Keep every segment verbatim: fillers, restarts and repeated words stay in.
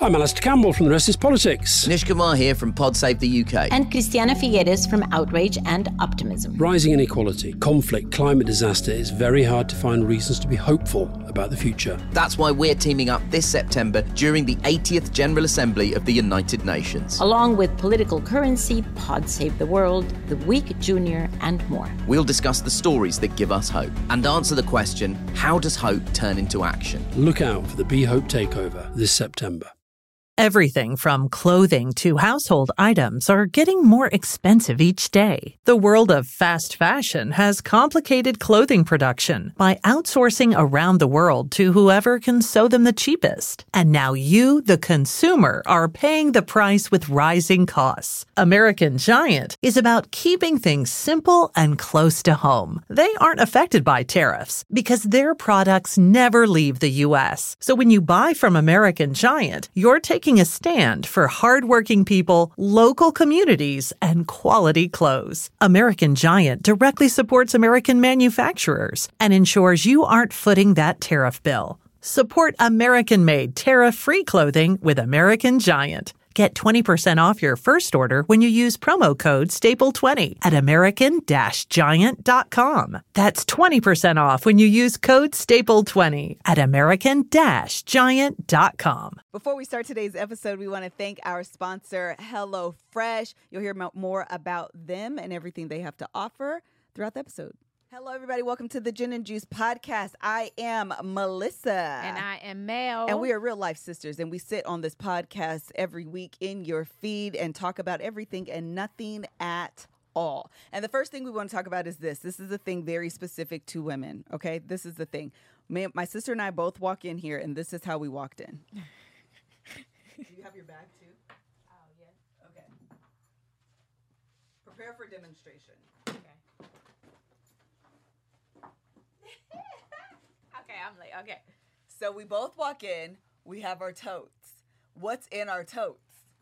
I'm Alistair Campbell from The Rest is Politics. Nish Kumar here from Pod Save the U K. And Christiana Figueres from Outrage and Optimism. Rising inequality, conflict, climate disaster, it's very hard to find reasons to be hopeful about the future. That's why we're teaming up this September during the eightieth General Assembly of the United Nations. Along with Political Currency, Pod Save the World, The Week Junior, and more. We'll discuss the stories that give us hope and answer the question, how does hope turn into action? Look out for the Be Hope Takeover this September. Everything from clothing to household items are getting more expensive each day. The world of fast fashion has complicated clothing production by outsourcing around the world to whoever can sew them the cheapest. And now you, the consumer, are paying the price with rising costs. American Giant is about keeping things simple and close to home. They aren't affected by tariffs because their products never leave the U S. So when you buy from American Giant, you're taking a stand for hardworking people, local communities, and quality clothes. American Giant directly supports American manufacturers and ensures you aren't footing that tariff bill. Support American-made, tariff-free clothing with American Giant. Get twenty percent off your first order when you use promo code staple twenty at american giant dot com. That's twenty percent off when you use code staple twenty at american giant dot com. Before we start today's episode, we want to thank our sponsor, HelloFresh. You'll hear more about them and everything they have to offer throughout the episode. Hello, everybody. Welcome to the Gin and Juice podcast. I am Melissa. And I am Mel. And we are real life sisters. And we sit on this podcast every week in your feed and talk about everything and nothing at all. And the first thing we want to talk about is this. This is a thing very specific to women. Okay? This is the thing. My, my sister and I both walk in here, and this is how we walked in. Do you have your bag, too? Oh, yeah. Okay. Prepare for demonstration. Okay. Okay, I'm like, okay. So we both walk in. We have our totes. What's in our totes?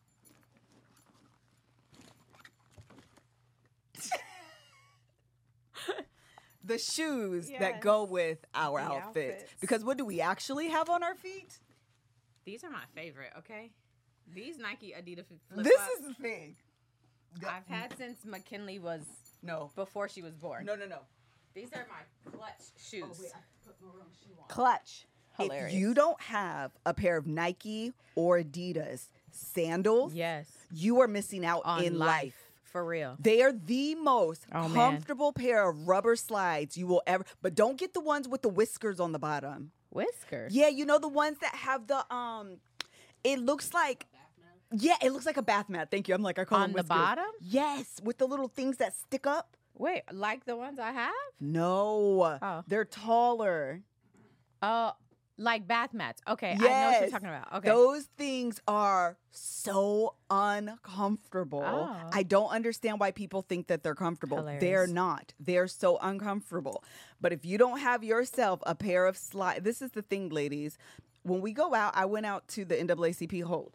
The shoes Yes. that go with our The outfits. outfits. Because what do we actually have on our feet? These are my favorite, okay? These Nike Adidas flip-flops. This is the thing. I've had since McKinley was, No. before she was born. No, no, no. These are my clutch shoes. Oh, wait, I put my wrong shoe on. Clutch. If Hilarious. you don't have a pair of Nike or Adidas sandals, Yes. you are missing out On in life. life. For real. They are the most Oh, man. comfortable pair of rubber slides you will ever. But don't get the ones with the whiskers on the bottom. Whiskers. Yeah, you know the ones that have the um. It looks like. Yeah, it looks like a bath mat. Thank you. I'm like I call On them the whiskers. bottom? Yes, with the little things that stick up. Wait, like the ones I have? No, Oh. they're taller. Oh, like bath mats. Okay, I know Yes. what you're talking about. Okay. Those things are so uncomfortable. Oh. I don't understand why people think that they're comfortable. Hilarious. They're not. They're so uncomfortable. But if you don't have yourself a pair of slides, this is the thing, ladies. When we go out, I went out to the N double A C P hold.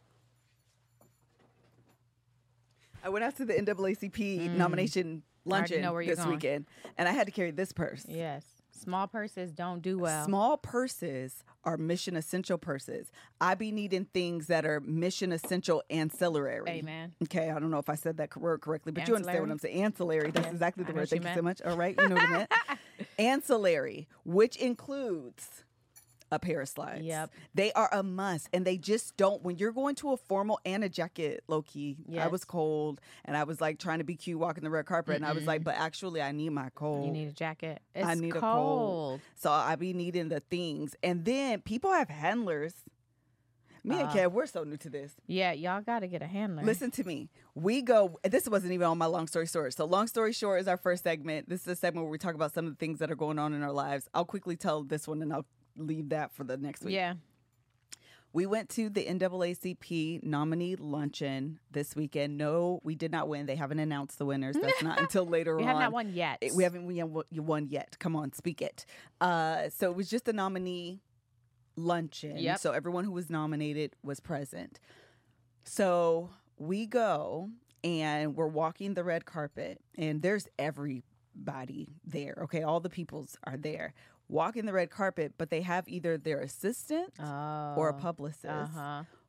I went out to the N double A C P nomination I already luncheon know where you're this going. weekend, and I had to carry this purse. Yes. Small purses don't do well. Small purses are mission essential purses. I be needing things that are mission essential ancillary. Amen. Okay, I don't know if I said that word correctly, but you understand what I'm saying. Ancillary. That's Yes, exactly the I know word. what you Thank you so meant. much. All right, you know what I meant. Ancillary, which includes a pair of slides. Yep. They are a must, and they just don't. When you're going to a formal and a jacket, low key, I Yes. was cold, and I was like trying to be cute walking the red carpet, and I was like, but actually, I need my cold. You need a jacket. It's I need cold. a cold. So I be needing the things. And then people have handlers. Me and Uh, Kev, we're so new to this. Yeah, y'all got to get a handler. Listen to me. We go, this wasn't even on my long story short. So long story short is our first segment. This is a segment where we talk about some of the things that are going on in our lives. I'll quickly tell this one and I'll leave that for the next week. Yeah. We went to the N double A C P nominee luncheon this weekend. No, we did not win. They haven't announced the winners. That's not until later We on. have not won yet. It- We haven't we haven't won yet. Come on, speak it. Uh, so it was just a nominee luncheon. Yep. So everyone who was nominated was present. So we go and we're walking the red carpet, and there's everybody there. Okay, all the peoples are there walking the red carpet, but they have either their assistant oh. or a publicist Uh-huh.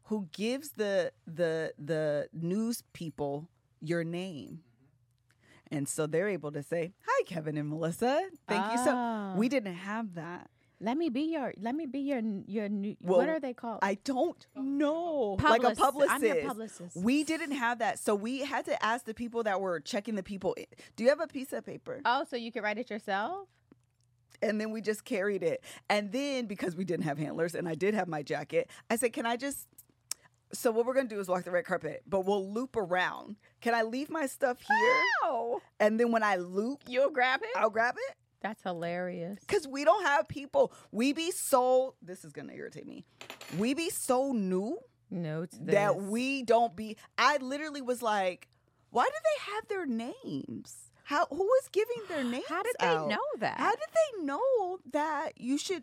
who gives the the the news people your name. And so they're able to say, "Hi, Kevin and Melissa. Thank you so." Oh. We didn't have that. Let me be your. Let me be your. Your new. Well, what are they called? I don't know. Publicist. Like a publicist. I'm your publicist. We didn't have that. So we had to ask the people that were checking the people. Do you have a piece of paper? Oh, so you can write it yourself? And then we just carried it. And then because we didn't have handlers and I did have my jacket, I said, "Can I just..." So what we're going to do is walk the red carpet, but we'll loop around. Can I leave my stuff here? Oh, And then when I loop, you'll grab it? I'll grab it? That's hilarious. Because we don't have people. We be so, this is going to irritate me. We be so new Notes that this. we don't be, I literally was like, why do they have their names? How, who is giving their names How did they out? know that? How did they know that you should,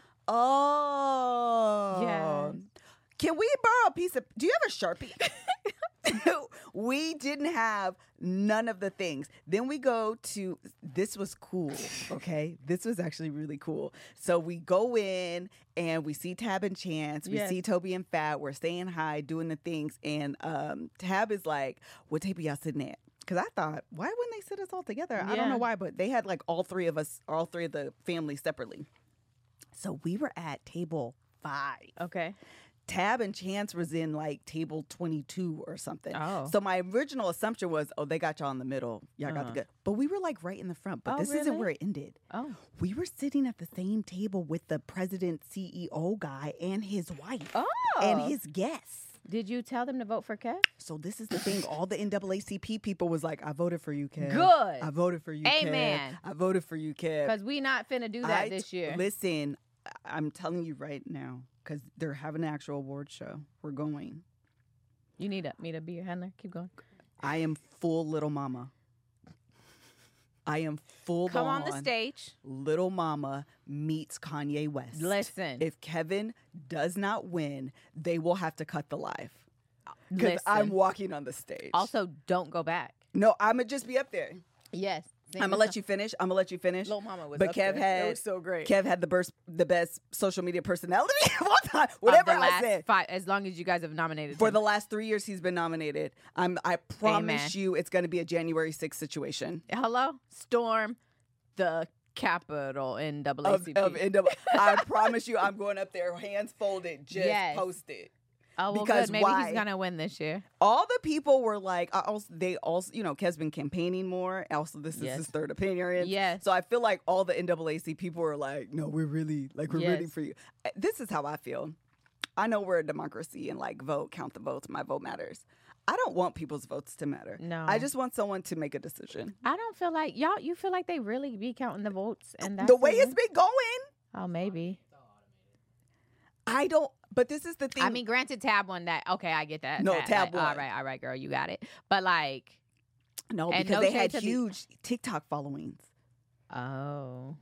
oh. Yeah. Can we borrow a piece of, do you have a Sharpie? We didn't have none of the things. Then we go to, this was cool, okay? This was actually really cool. So we go in and we see Tab and Chance. We Yes. see Toby and Fat. We're saying hi, doing the things. And um, Tab is like, "What table y'all sitting at?" Because I thought, why wouldn't they sit us all together? I don't Yeah. know why, but they had like all three of us, all three of the family separately. So we were at table five. Okay. Tab and Chance was in like table twenty-two or something. Oh. So my original assumption was, oh, they got y'all in the middle. Y'all got the Uh-huh. good. But we were like right in the front. But Oh, this isn't really? where it ended. Oh. We were sitting at the same table with the president C E O guy and his wife Oh. and his guests. Did you tell them to vote for Kev? So this is the thing. All the N double A C P people was like, "I voted for you, Kev. Good. I voted for you, Amen. Kev. I voted for you, Kev." Because we not finna do that I- this year. Listen, I- I'm telling you right now, because they're having an actual award show. We're going. You need a, me to be your handler. Keep going. I am full Little Mama. I am full Come on on the stage. Little Mama meets Kanye West. Listen. If Kevin does not win, they will have to cut the live. Because Listen. I'm walking on the stage. Also, don't go back. No, I'm going to just be up there. Yes. I'm gonna let you finish. I'm gonna let you finish. Lil Mama was but up Kev there. had It was so great. Kev had the best, the best social media personality of all time. Whatever Of the I last said. Five, as long as you guys have nominated For him. the last three years, he's been nominated. I'm. I promise Amen. you, it's gonna be a January sixth situation. Hello? Storm the Capitol in double A Of, C P. of N double A. I promise you, I'm going up there, hands folded, just Yes. posted. oh, well, because good. Maybe why? he's going to win this year. All the people were like, I also, they also, you know, Kev's been campaigning more. Also, this is Yes. his third opinion. Yes. So I feel like all the N double A C people were like, no, we're really, like, we're Yes. rooting for you. Uh, This is how I feel. I know we're a democracy and, like, vote, count the votes. My vote matters. I don't want people's votes to matter. No. I just want someone to make a decision. I don't feel like, y'all, you feel like they really be counting the votes? And that's The way who it's win? been going, Oh, maybe. I don't, but this is the thing. I mean, granted, Tab won that. Okay, I get that. No, That- Tab like, All won. right, all right, girl, you got it. But, like, no, and because no they shade had to the- huge TikTok followings. oh.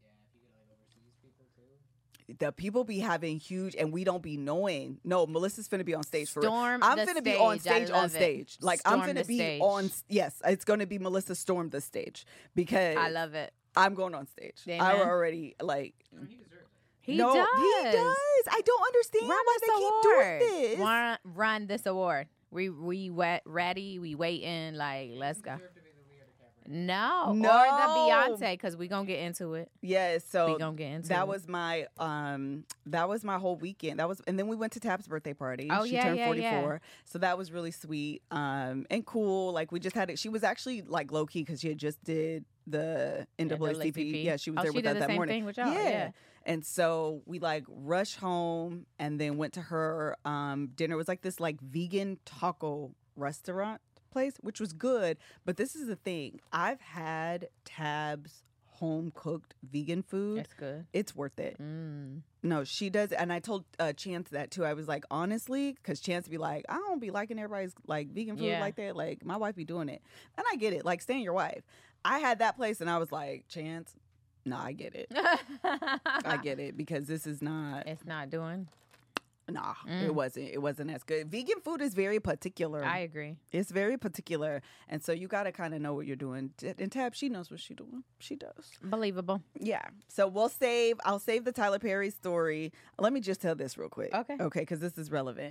The people be having huge, and we don't be knowing. No, Melissa's finna be on stage for Storm real. I'm the finna be on stage. I stage on love it. stage. Like I'm Storm finna the be stage. on. Yes, it's gonna be Melissa storm the stage because I love it. I'm going on stage. I Amen. already like. He no, does. he does. I don't understand Run why this they keep award. doing this. Run, run this award. We we wet ready. We waiting. Like let's go. No, No. or the Beyonce because we gonna get into it. Yes, so We gonna get into that it. was my um that was my whole weekend. That was and then we went to Tab's birthday party. Oh, she yeah, turned yeah, yeah. forty-four. So that was really sweet. Um and cool. Like we just had it. She was actually like low key because she had just did the N double A C P. Yeah, she was Oh, there she with did us the that same morning. thing with y'all, yeah. And so we like rushed home and then went to her um dinner. It was like this like vegan taco restaurant place, which was good. But this is the thing. I've had Tab's home cooked vegan food. That's good. It's worth it. Mm. No, she does. And I told uh, Chance that too. I was like, honestly, because Chance be like, I don't be liking everybody's like vegan food Yeah. like that. Like my wife be doing it. And I get it. Like staying your wife. I had that place and I was like, Chance, no, I get it. I get it because this is not, It's not doing. nah, Mm. it wasn't. It wasn't as good. Vegan food is very particular. I agree. It's very particular. And so you got to kind of know what you're doing. And Tab, she knows what she's doing. She does. Believable. Yeah. So we'll save, I'll save the Tyler Perry story. Let me just tell this real quick. Okay. Okay, because this is relevant.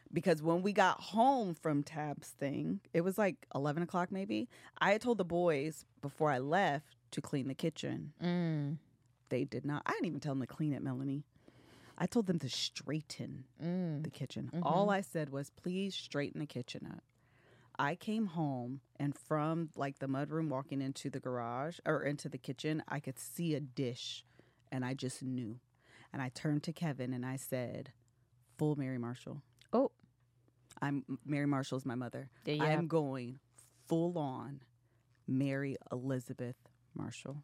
because when we got home from Tab's thing, it was like eleven o'clock maybe. I had told the boys before I left to clean the kitchen. Mm. They did not. I didn't even tell them to clean it, Melanie. I told them to straighten Mm. the kitchen. Mhm. All I said was, please straighten the kitchen up. I came home, and from like the mudroom walking into the garage or into the kitchen, I could see a dish, and I just knew. And I turned to Kevin and I said, full Mary Marshall. Oh. I'm Mary Marshall's my mother. There you I have- am going full on Mary Elizabeth Marshall.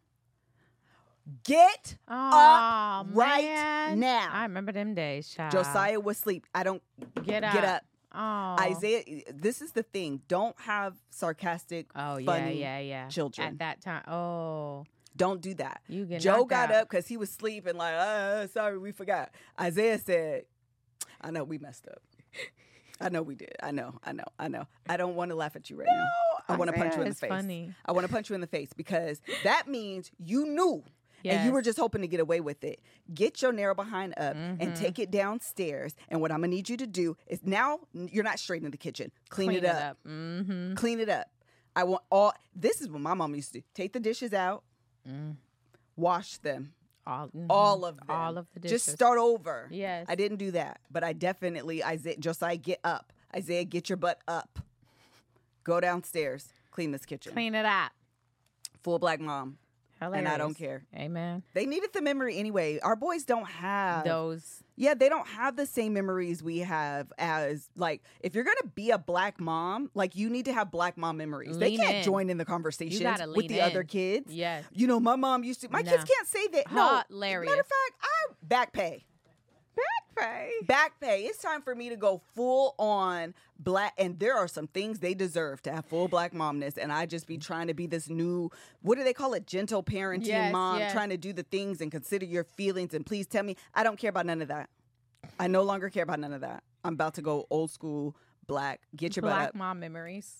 Get Aw, up right man. now. I remember them days, child. Josiah was asleep. I don't Get up. get up. Oh. Isaiah, this is the thing. Don't have sarcastic, Oh, yeah, funny yeah, yeah. children. At that time. Oh. Don't do that. You get Joe knocked got out. up because he was sleeping like, uh, sorry, we forgot. Isaiah said, I know we messed up. I know we did. I know, I know, I know. I don't want to laugh at you right now. I want to punch you in the It's face. funny. I want to punch you in the face because that means you knew and Yes. you were just hoping to get away with it. Get your narrow behind up Mm-hmm. and take it downstairs. And what I'm going to need you to do is now you're not straight in the kitchen. Clean, it up. Mm-hmm. Clean it up. I want all, this is what my mom used to do. Take the dishes out, Mm. wash them. All, mhm. All of them. All of the dishes. Just start over. Yes. I didn't do that. But I definitely, Isaiah, Josiah, get up. Isaiah, get your butt up. Go downstairs. Clean this kitchen. Clean it up. Full black mom. Hilarious. And I don't care. Amen. They needed the memory anyway. Our boys don't have Those. Yeah, they don't have the same memories we have as like if you're gonna be a black mom, like you need to have black mom memories. they Lean can't in. join in the conversations gotta with lean the other in. kids. Yes. You know, my mom used to my kids Nah. can't say that. No. Hilarious. Matter of fact, I back pay. Back pay. Back pay. It's time for me to go full on black. And there are some things they deserve to have full black momness. And I just be trying to be this new, what do they call it? Gentle parenting Yes, mom, yes. trying to do the things and consider your feelings. And please tell me, I don't care about none of that. I no longer care about none of that. I'm about to go old school black. Get your butt Black up. mom memories.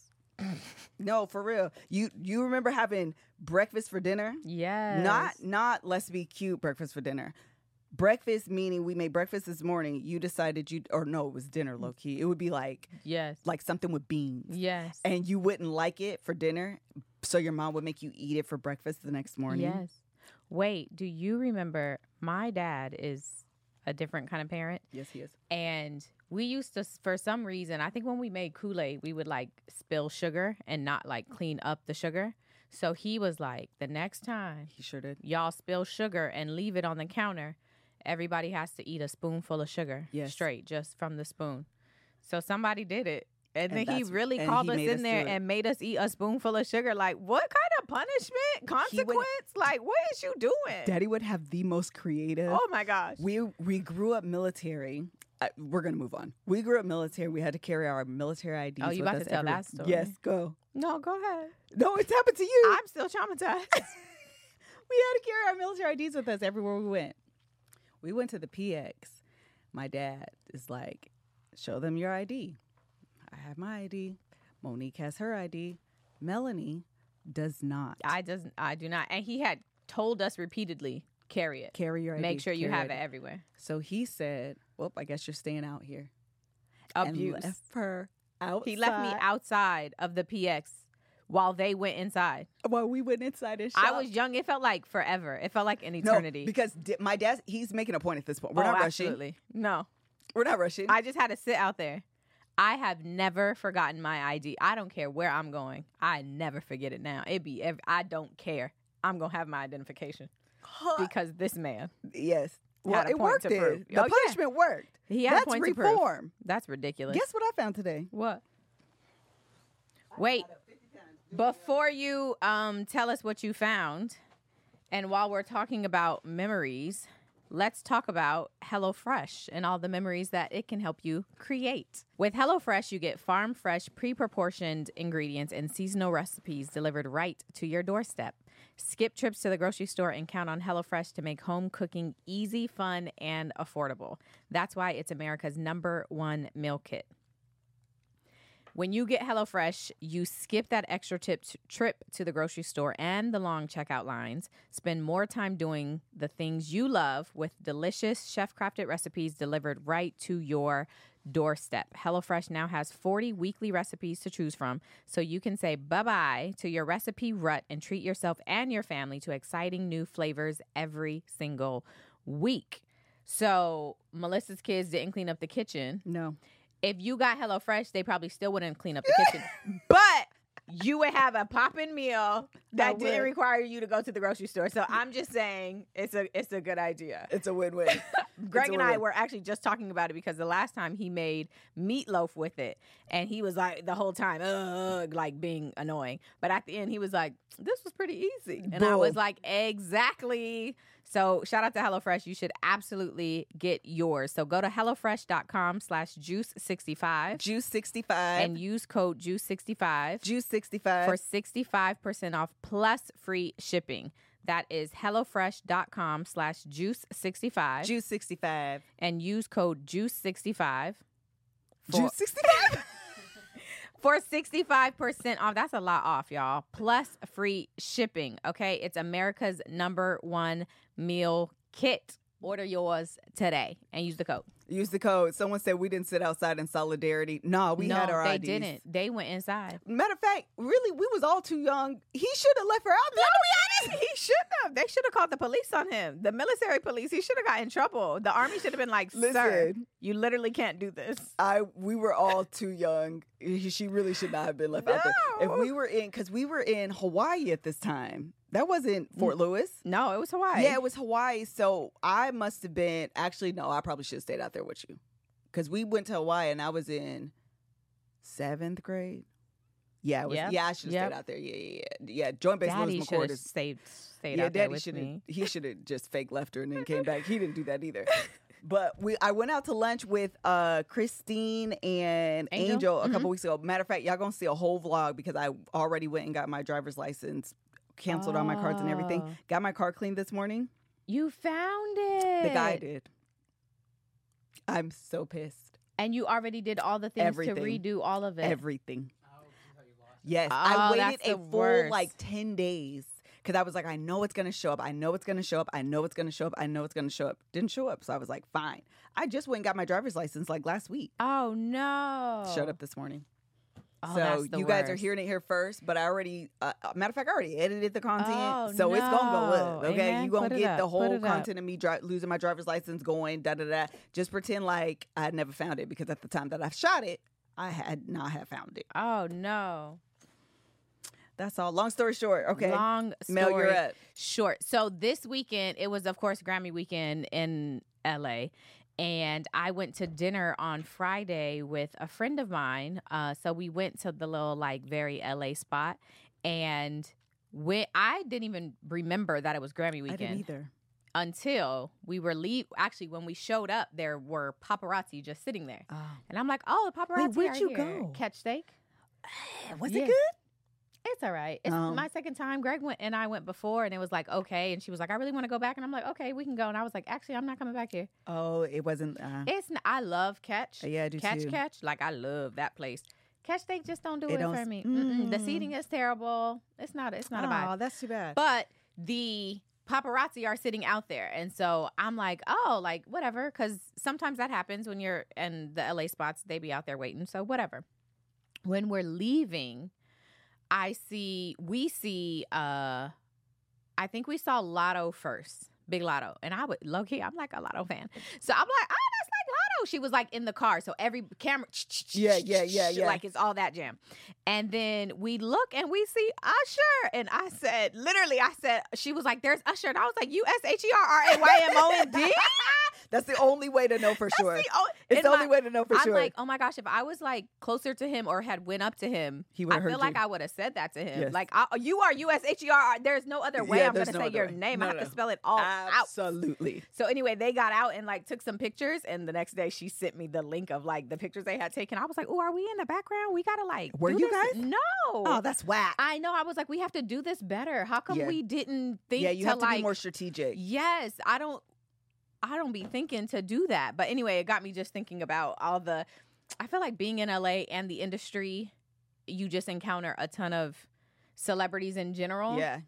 No, for real. You you remember having breakfast for dinner? Yes. Not not let's be cute breakfast for dinner. Breakfast meaning we made breakfast this morning. You decided you or no, it was dinner low key. It would be like Yes. like something with beans. Yes. And you wouldn't like it for dinner, so your mom would make you eat it for breakfast the next morning. Yes. Wait, do you remember my dad is a different kind of parent? Yes, he is. And we used to, for some reason, I think when we made Kool-Aid, we would like spill sugar and not like clean up the sugar. So he was like, the next time He sure did. y'all spill sugar and leave it on the counter, everybody has to eat a spoonful of sugar Yes. straight just from the spoon. So somebody did it. And, And then he that's- really and called he us made in us there do it. and made us eat a spoonful of sugar. Like, what kind of punishment? Consequence? Like, what is you doing? Daddy would have the most creative. Oh my gosh. We we grew up military. Uh, we're gonna move on. We grew up military. We had to carry our military I Ds. Oh, you with about us to tell everywhere. that story? Yes, go. No, go ahead. No, it's happened to you. I'm still traumatized. We had to carry our military I Ds with us everywhere we went. We went to the P X. My dad is like, show them your I D. I have my I D. Monique has her I D. Melanie does not. I doesn't. I do not. And he had told us repeatedly, carry it. Carry your I D. Make sure you Carry have your it I D. everywhere. So he said, well, I guess you're staying out here. Abuse. And left her outside. He left me outside of the P X while they went inside. While we went inside and I was young. It felt like forever. It felt like an eternity. No, because di- my dad, he's making a point at this point. We're oh, not rushing. absolutely. No. We're not rushing. I just had to sit out there. I have never forgotten my I D. I don't care where I'm going. I never forget it now. It be every, I don't care. I'm going to have my identification because this man. Yes. Well, a it point worked. to Then. prove. The Oh, yeah. punishment worked. He had a That's point to prove. reform. That's ridiculous. Guess what I found today? What? Wait. Before you um, tell us what you found, and while we're talking about memories, let's talk about HelloFresh and all the memories that it can help you create. With HelloFresh, you get farm fresh, pre-proportioned ingredients and seasonal recipes delivered right to your doorstep. Skip trips to the grocery store and count on HelloFresh to make home cooking easy, fun, and affordable. That's why it's America's number one meal kit. When you get HelloFresh, you skip that extra tip t- trip to the grocery store and the long checkout lines. Spend more time doing the things you love with delicious chef-crafted recipes delivered right to your doorstep. HelloFresh now has forty weekly recipes to choose from, so you can say bye-bye to your recipe rut and treat yourself and your family to exciting new flavors every single week. So Melissa's kids didn't clean up the kitchen. No. If you got HelloFresh, they probably still wouldn't clean up the kitchen. But you would have a poppin' meal that didn't require you to go to the grocery store. So I'm just saying it's a it's a good idea. It's a win-win. Greg and I were actually just talking about it because the last time he made meatloaf with it, and he was like the whole time, uh, like being annoying. But at the end, he was like, "This was pretty easy," and Boom. I was like, "Exactly." So shout out to HelloFresh. You should absolutely get yours. So go to HelloFresh.com slash Juice sixty-five. Juice sixty-five. And use code Juice sixty-five. Juice sixty-five. For sixty-five percent off plus free shipping. That is HelloFresh.com slash Juice sixty-five. Juice sixty-five. And use code Juice sixty-five. Juice sixty-five? For sixty-five percent off. That's a lot off, y'all. Plus free shipping, okay? It's America's number one meal kit. Order yours today and use the code. Use the code. Someone said we didn't sit outside in solidarity. No, we no, had our they I Ds. didn't. They went inside. Matter of fact, really, we was all too young. He should have left her out there. No, to be honest, he should have. They should have called the police on him. The military police. He should have got in trouble. The army should have been like, Listen, sir, you literally can't do this. I we were all too young. She really should not have been left no. out there. If we were in, because we were in Hawaii at this time. That wasn't Fort Lewis. No, it was Hawaii. Yeah, it was Hawaii. So I must have been, actually, no, I probably should have stayed out there with you. Because we went to Hawaii and I was in seventh grade. Yeah, it was, yep. yeah, I should have yep. stayed out there. Yeah, yeah, yeah. Yeah, Joint Base Daddy Lewis McCord is stayed, stayed yeah, out there Daddy with should me. He should have just fake left her and then came back. He didn't do that either. But we, I went out to lunch with uh, Christine and Angel, Angel a mm-hmm. couple weeks ago. Matter of fact, y'all gonna see a whole vlog because I already went and got my driver's license, canceled oh. all my cards and everything. Got my car cleaned this morning. You found it. The guy did. I'm so pissed. And you already did all the things Everything. to redo all of it. Everything. Yes. Oh, I waited a full worst. like ten days because I was like, I know it's going to show up. I know it's going to show up. I know it's going to show up. I know it's going to show up. Didn't show up. So I was like, fine. I just went and got my driver's license like last week. Oh, no. Showed up this morning. Oh, so that's the you worst. guys are hearing it here first, but I already, uh, matter of fact, I already edited the content. Oh, so no. it's going to go up, okay? Amen. You're going to get the Put whole it up. content of me dri- losing my driver's license going, da-da-da. Just pretend like I had never found it because at the time that I shot it, I had not have found it. Oh, no. That's all. Long story short, okay. Long story Mel, you're up. short. So this weekend, it was, of course, Grammy weekend in L A, and I went to dinner on Friday with a friend of mine. Uh, so we went to the little, like, very L A spot, and when, I didn't even remember that it was Grammy weekend. I didn't either. Until we were leave. Actually, when we showed up, there were paparazzi just sitting there. Oh. And I'm like, oh, the paparazzi Wait, where'd are you here. go? Catch steak. Was Yeah. it good? It's all right. It's Um, my second time. Greg went and I went before, and it was like, okay. And she was like, I really want to go back. And I'm like, okay, we can go. And I was like, actually, I'm not coming back here. Oh, it wasn't. Uh, It's n- I love Catch. Yeah, I do Catch, too. Catch. Like, I love that place. Catch Steak just don't do It it, don't for s- me. Mm-mm. The Mm. seating is terrible. It's not. It's not a vibe. Oh, that's too bad. But the paparazzi are sitting out there. And so I'm like, oh, like, whatever. Because sometimes that happens when you're in the L A spots. They be out there waiting. So whatever. When we're leaving, I see, we see, uh, I think we saw Lotto first. Big Lotto. And I would, low key, I'm like a Lotto fan. So I'm like, oh, that's like Lotto. She was like in the car. So every camera, Yeah, yeah, yeah, yeah. like it's all that jam. And then we look and we see Usher. And I said, literally, I said, she was like, there's Usher. And I was like, U S H E R R A Y M O N D? That's the only way to know for That's sure. the o- It's in the only my- way to know for I'm sure. like, oh my gosh, if I was like closer to him or had went up to him, He I would've feel heard like you. I would have said that to him. Yes. Like, I, you are U S H E R R. There's no other way Yeah, I'm going there's to no say other your way. name. No, I have no. to spell it all out. Absolutely. So anyway, they got out and like took some pictures, and the next day she sent me the link of like the pictures they had taken. I was like, oh, are we in the background? We got to like Were do you this? guys? No. Oh, that's whack. I know. I was like, we have to do this better. How come Yeah. we didn't think Yeah, you to have to like be more strategic. Yes, I don't I don't be thinking to do that. But anyway, it got me just thinking about all the I feel like being in L A and the industry you just encounter a ton of celebrities in general. Yeah.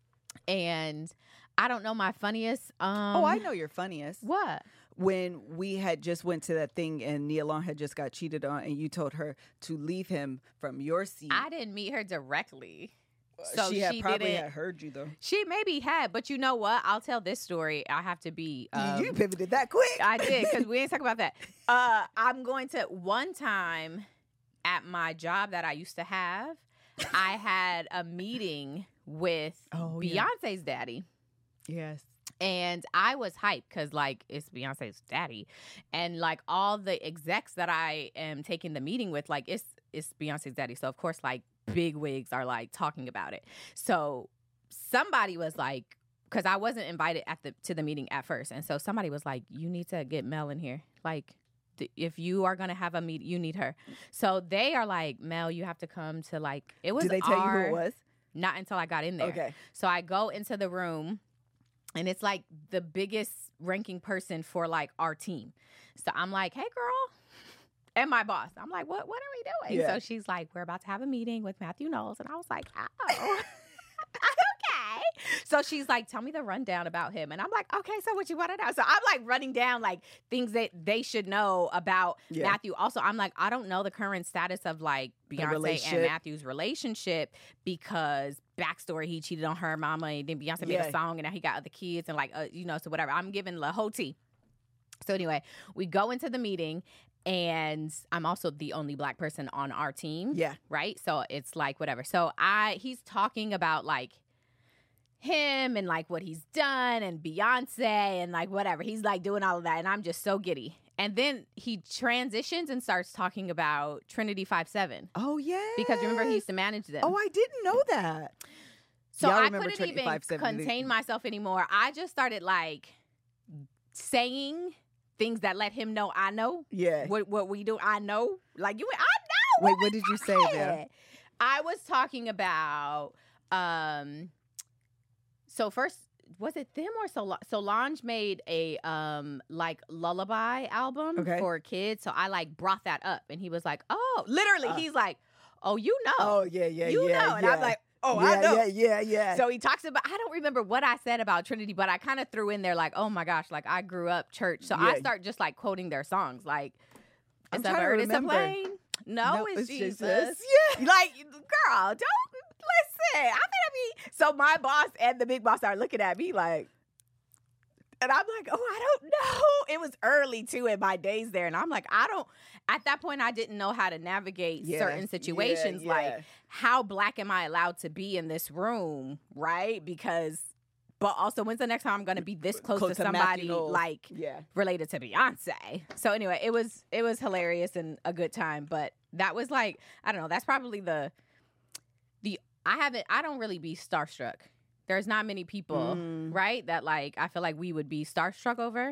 And I don't know my funniest. Um, Oh, I know your funniest. What? When we had just went to that thing and Nia Long had just got cheated on and you told her to leave him from your seat. I didn't meet her directly. So she had she probably didn't- had heard you though. She maybe had, but you know what? I'll tell this story. I have to be. Um, you pivoted that quick. I did, because we ain't talk about that. Uh, I'm going to one time at my job that I used to have. I had a meeting with Oh, yeah. Beyonce's daddy. Yes. And I was hyped because, like, it's Beyonce's daddy. And, like, all the execs that I am taking the meeting with, like, it's it's Beyonce's daddy. So, of course, like, big wigs are, like, talking about it. So somebody was like, because I wasn't invited at the to the meeting at first. And so somebody was like, you need to get Mel in here. Like, th- if you are going to have a meet, you need her. So they are like, Mel, you have to come to, like, it was Did they tell our, you who it was? Not until I got in there. Okay. So I go into the room. And it's like the biggest ranking person for like our team. So I'm like, hey, girl. And my boss. I'm like, what What are we doing? Yeah. So she's like, we're about to have a meeting with Matthew Knowles. And I was like, oh, okay. So she's like, tell me the rundown about him. And I'm like, okay, so what you want to know? So I'm like running down like things that they should know about Yeah. Matthew. Also, I'm like, I don't know the current status of like Beyonce and relationship. Matthew's relationship because backstory, he cheated on her mama and then Beyonce made Yeah. a song and now he got other kids and like, uh, you know, so whatever. I'm giving the whole tea. So anyway, we go into the meeting and I'm also the only black person on our team. Yeah. Right? So it's like whatever. So I he's talking about like him and like what he's done and Beyonce and like whatever. He's like doing all of that and I'm just so giddy. And then he transitions and starts talking about Trinity five seven. Oh yeah. Because remember he used to manage them. Oh, I didn't know that. So Y'all I remember couldn't even twenty-five seventy. contain myself anymore. I just started like saying things that let him know I know Yeah. what what we do. I know, like you. I know. Wait, Oh what my did you say God. there? I was talking about. um So first, was it them or Sol- Solange made a um like lullaby album Okay. for kids? So I like brought that up, and he was like, "Oh, literally." Uh. he's like, "Oh, you know." Oh yeah, yeah, you yeah. know, and yeah. I'm like, "Oh, yeah, I know." Yeah, yeah, yeah. So he talks about, I don't remember what I said about Trinity, but I kind of threw in there like, oh my gosh, like I grew up church. So I Yeah. start just like quoting their songs. Like, I'm it's a trying to bird, it's a remember. plane. No, No, it's, it's Jesus. Jesus. Yeah. Like, girl, don't listen. I'm going to be. So my boss and the big boss are looking at me like, and I'm like, oh, I don't know. It was early too in my days there. And I'm like, I don't, at that point, I didn't know how to navigate Yeah, certain situations. yeah, Like, yeah. how black am I allowed to be in this room, right? Because, but also, when's the next time I'm going to be this close, Close to to Matthew somebody Knowles. like Yeah. related to Beyonce? So anyway, it was it was hilarious and a good time. But that was like, I don't know. That's probably the the I haven't. I don't really be starstruck. There's not many people, Mm. right? That like I feel like we would be starstruck over.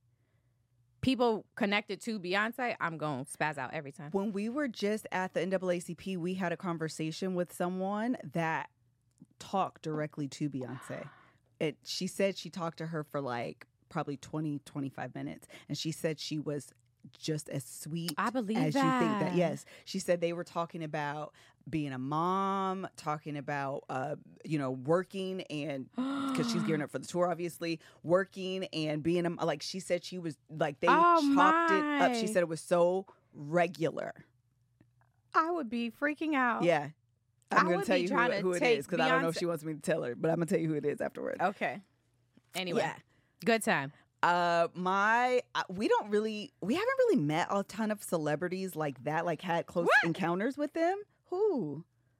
People connected to Beyonce, I'm going to spaz out every time. When we were just at the N double A C P, we had a conversation with someone that talked directly to Beyonce. It, she said she talked to her for like probably twenty, twenty-five minutes. And she said she was just as sweet I believe as you think that. that. Yes. She said they were talking about being a mom, talking about, uh, you know, working and because she's gearing up for the tour, obviously, working and being a, like she said she was like they Oh, chopped it up. She my. said it was so regular. I would be freaking out. Yeah. I I'm going would to tell be you trying who, to who it take is because I don't know if Beyonce- she wants me to tell her, but I'm going to tell you who it is afterwards. Okay. Anyway, Yeah. good time. Uh, my uh, we don't really we haven't really met a ton of celebrities like that, like had close What? encounters with them. Who?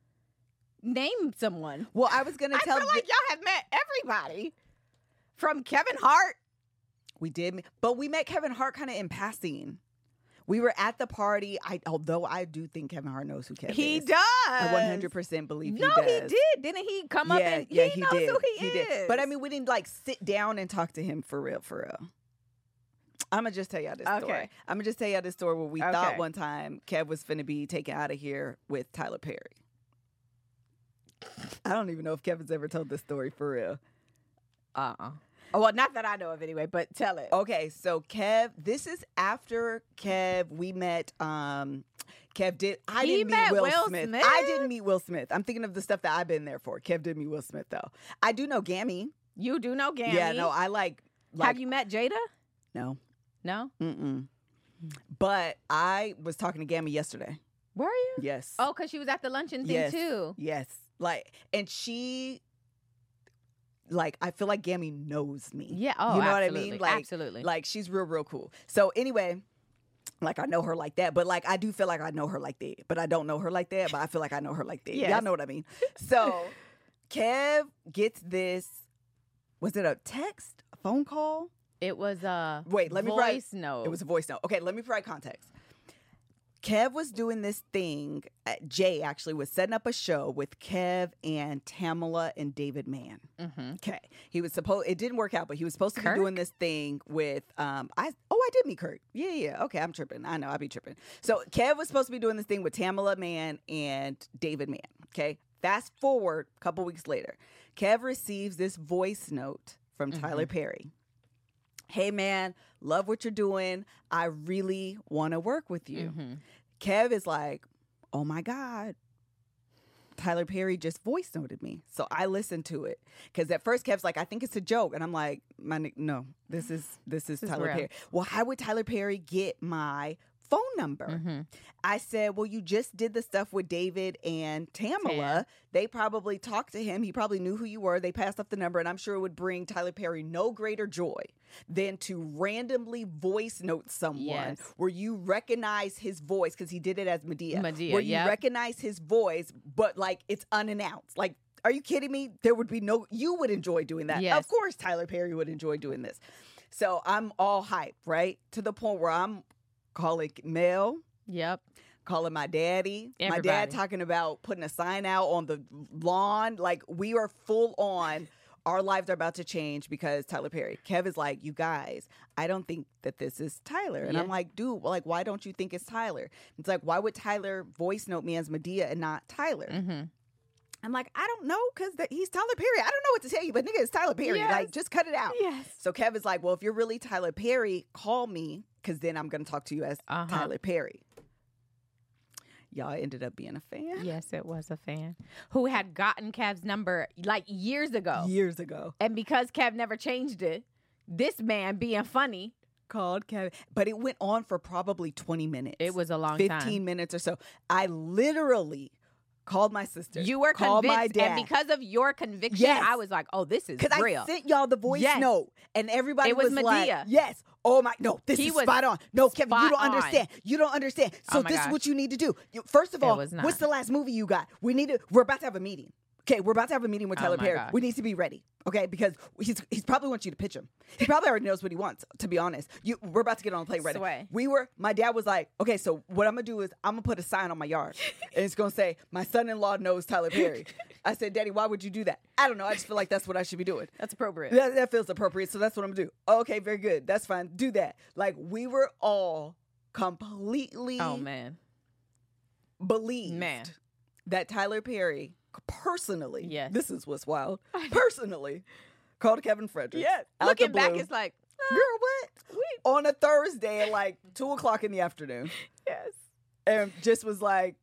Name someone. Well, I was gonna I tell. feel like the- y'all have met everybody. From Kevin Hart. we did, but we met Kevin Hart kind of in passing. We were at the party. I although I do think Kevin Hart knows who Kevin He is. does. I one hundred percent believe No, he he does. did. Didn't he come up yeah, and yeah, he, he knows did. who he, is? did. But I mean, we didn't like sit down and talk to him for real, for real. I'm gonna just tell y'all this story. Okay. I'm gonna just tell y'all this story where we Okay. thought one time Kev was finna be taken out of here with Tyler Perry. I don't even know if Kevin's ever told this story for real. Uh-uh. Oh, well, not that I know of anyway, but tell it. Okay, so Kev, this is after Kev, we met, um, Kev did, I He didn't met meet Will, Will Smith. Smith? I didn't meet Will Smith. I'm thinking of the stuff that I've been there for. Kev did meet Will Smith, though. I do know Gammy. You do know Gammy. Yeah, no, I like, like. Have you met Jada? No. No? Mm-mm. But I was talking to Gammy yesterday. Were you? Yes. Oh, because she was at the luncheon thing yes. too. Yes. Like, and she, like, I feel like Gammy knows me. Yeah. Oh, you know absolutely. what I mean? Like, absolutely. Like, she's real, real cool. So anyway, like, I know her like that, but like, I do feel like I know her like that, but I don't know her like that, but I feel like I know her like that. Yes. Y'all know what I mean? So Kev gets this, was it a text, a phone call? It was a Wait, let me voice provide, note. It was a voice note. Okay, let me provide context. Kev was doing this thing. Uh, Jay actually was setting up a show with Kev and Tamala and David Mann. Mm-hmm. Okay, he was supposed. It didn't work out, but he was supposed to Kirk? be doing this thing with. Um, I oh, I did meet Kurt. Yeah, yeah. Okay, I'm tripping. I know, I be tripping. So Kev was supposed to be doing this thing with Tamala Mann and David Mann. Okay, fast forward a couple weeks later, Kev receives this voice note from Mm-hmm. Tyler Perry. Hey man, love what you're doing. I really want to work with you. Mm-hmm. Kev is like, oh my God. Tyler Perry just voice noted me. So I listened to it. Because at first Kev's like, I think it's a joke. And I'm like, my ni- no, this is this is This is Tyler real. Perry. Well, how would Tyler Perry get my phone number? Mm-hmm. I said, well, you just did the stuff with David and Tamala. Tam. They probably talked to him. He probably knew who you were. They passed off the number. And I'm sure it would bring Tyler Perry no greater joy than to randomly voice note someone Yes. where you recognize his voice, because he did it as Medea. Medea, where you yep. recognize his voice, but like it's unannounced. Like, are you kidding me? There would be no, you would enjoy doing that. Yes. Of course, Tyler Perry would enjoy doing this. So I'm all hyped, right? To the point where I'm calling Mel, Yep. calling my daddy. My Everybody. dad talking about putting a sign out on the lawn. Like, we are full on. Our lives are about to change because Tyler Perry. Kev is like, you guys, I don't think that this is Tyler. And Yeah. I'm like, dude, well, like, why don't you think it's Tyler? It's like, why would Tyler voice note me as Medea and not Tyler? Mm-hmm. I'm like, I don't know, because he's Tyler Perry. I don't know what to tell you, but nigga, it's Tyler Perry. Yes. Like, just cut it out. Yes. So Kev is like, well, if you're really Tyler Perry, call me, because then I'm going to talk to you as Uh-huh. Tyler Perry. Y'all ended up being a fan Yes, it was a fan who had gotten Kev's number like years ago. years ago. And because Kev never changed it, this man being funny, Called Kevin, but it went on for probably twenty minutes. it was a long fifteen time. minutes or so. I literally called my sister. You were called convinced, my dad. and because of your conviction, Yes. I was like, "Oh, this is Because real." I sent y'all the voice Yes. note, and everybody It was like, Medea. yes. Oh my, no, this He is was spot on. No, Kevin, you spot don't on. understand. You don't understand. So Oh my this gosh. is what you need to do. You, first of It all, was not. what's the last movie you got? We need to. We're about to have a meeting. Okay, we're about to have a meeting with Oh Tyler my Perry. gosh. We need to be ready. Okay, because he's he's probably wants you to pitch him. He probably already knows what he wants. To be honest, you we're about to get on a plane ready. Sway. We were. My dad was like, okay, so what I'm gonna do is I'm gonna put a sign on my yard, and it's gonna say, "My son-in-law knows Tyler Perry." I said, Daddy, why would you do that? I don't know. I just feel like that's what I should be doing. That's appropriate. That, that feels appropriate, so that's what I'm gonna do. Okay, very good. That's fine. Do that. Like, we were all completely Oh man, believed Man. that Tyler Perry personally, Yes. this is what's wild, personally called Kevin Fredericks. yeah. out Looking the back, blue. it's like, Girl, what? On a Thursday at like two o'clock in the afternoon. yes, And just was like,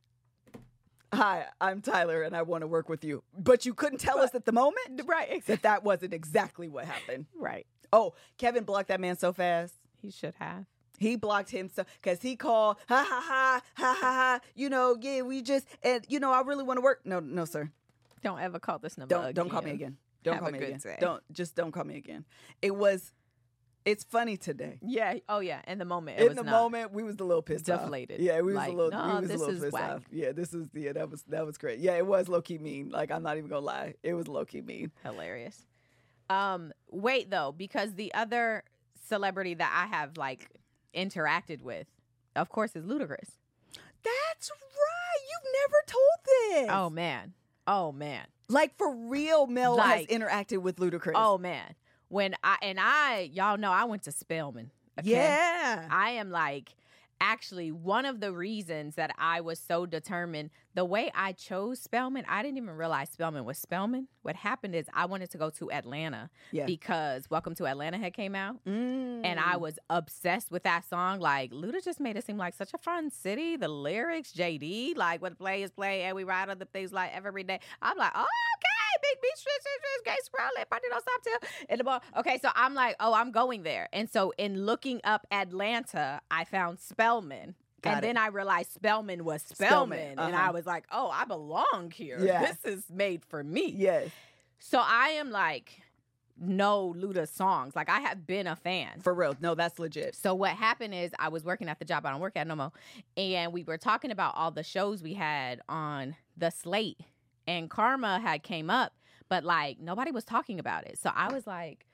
hi, I'm Tyler and I want to work with you. But you couldn't tell us at the moment right, that that wasn't exactly what happened. right. Oh, Kevin blocked that man so fast. He should have. He blocked him so because he called, ha ha ha, ha ha ha. You know, yeah, we just and you know, I really want to work. No, no, sir. Don't ever call this number. Don't don't call me again. Don't Have call a me good again. day. Don't just don't call me again. It was, it's funny today. Yeah. Oh yeah. In the moment. It In was the not. moment, we was a little pissed Deflated. off. Yeah, we was Like, a little, no, we was this a little is pissed whack. off. Yeah, this is yeah, that was that was great. Yeah, it was low key mean. Like, I'm not even gonna lie, it was low key mean. Hilarious. Um. Wait though, because the other celebrity that I have like interacted with, of course, is Ludacris. That's right. You've never told this. Oh man. Oh man. like for real, Mel Like- has interacted with Ludacris. Oh man. When I and I, y'all know I went to Spelman. Okay? yeah. I am like actually, one of the reasons that I was so determined, the way I chose Spelman, I didn't even realize Spelman was Spelman. What happened is I wanted to go to Atlanta Yeah. because Welcome to Atlanta had came out. Mm. And I was obsessed with that song. Like, Luda just made it seem like such a fun city. The lyrics, J D, like, what play is play, and we ride on the things like every day. I'm like, oh, okay, big beach, street, street, street, gay sprawling, party don't stop till in the bar. Okay, so I'm like, oh, I'm going there. And so in looking up Atlanta, I found Spelman. Got and it. then I realized Spelman was Spelman. Spelman, And uh-huh. I was like, oh, I belong here. Yeah. This is made for me. Yes. So I am like, know Luda's songs. Like, I have been a fan. For real. No, that's legit. So what happened is I was working at the job I don't work at no more, and we were talking about all the shows we had on the slate, and Karma had came up, but like nobody was talking about it. So I was like,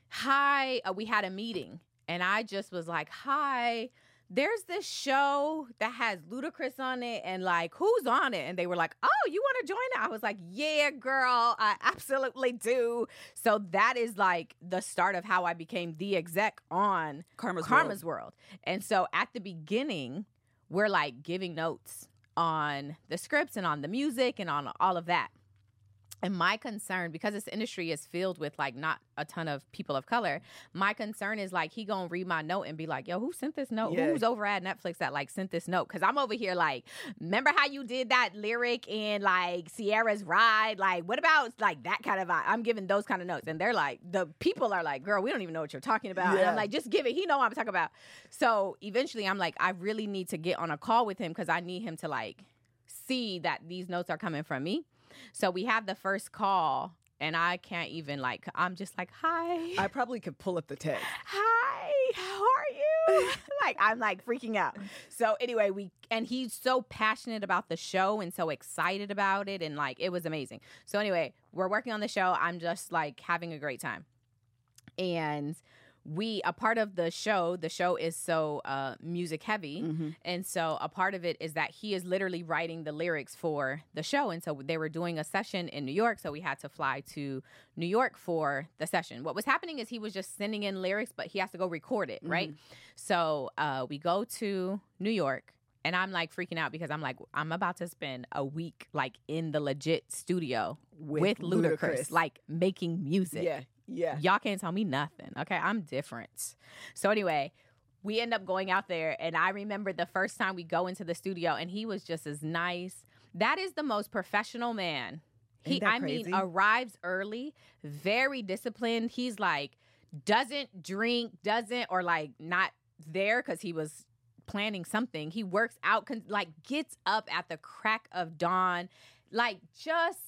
hi, uh, we had a meeting, and I just was like, hi, there's this show that has Ludacris on it, and like, who's on it? And they were like, oh, you want to join it? I was like, yeah, girl, I absolutely do. So that is like the start of how I became the exec on Karma's, Karma's World. And so at the beginning, we're like giving notes on the scripts and on the music and on all of that. And my concern, because this industry is filled with like not a ton of people of color, my concern is like he gonna read my note and be like, yo, who sent this note? Yeah. Who's over at Netflix that like sent this note? Because I'm over here like, remember how you did that lyric in like Sierra's Ride? Like, what about like that kind of vibe? I'm giving those kind of notes. And they're like, the people are like, girl, we don't even know what you're talking about. And Yeah. I'm like, just give it. He know what I'm talking about. So eventually I'm like, I really need to get on a call with him because I need him to like see that these notes are coming from me. So we have the first call, and I can't even, like, I'm just like, hi. I probably could pull up the text. Hi, how are you? Like, I'm, like, freaking out. So anyway, we, and he's so passionate about the show and so excited about it, and, like, it was amazing. So anyway, we're working on the show. I'm just, like, having a great time. And we, a part of the show, the show is so uh, music heavy. Mm-hmm. And so a part of it is that he is literally writing the lyrics for the show. And so they were doing a session in New York. So we had to fly to New York for the session. What was happening is he was just sending in lyrics, but he has to go record it, right? So uh, we go to New York. And I'm like freaking out because I'm like, I'm about to spend a week like in the legit studio With with, Ludacris, Ludacris. like making music. Yeah. Yeah. Y'all can't tell me nothing. Okay, I'm different. So anyway, we end up going out there, and I remember the first time we go into the studio, and he was just as nice. That is the most professional man. He, Ain't that I mean, crazy? arrives early, very disciplined. He's like, doesn't drink, doesn't, or like not there because he was planning something. He works out, con- like gets up at the crack of dawn, like just.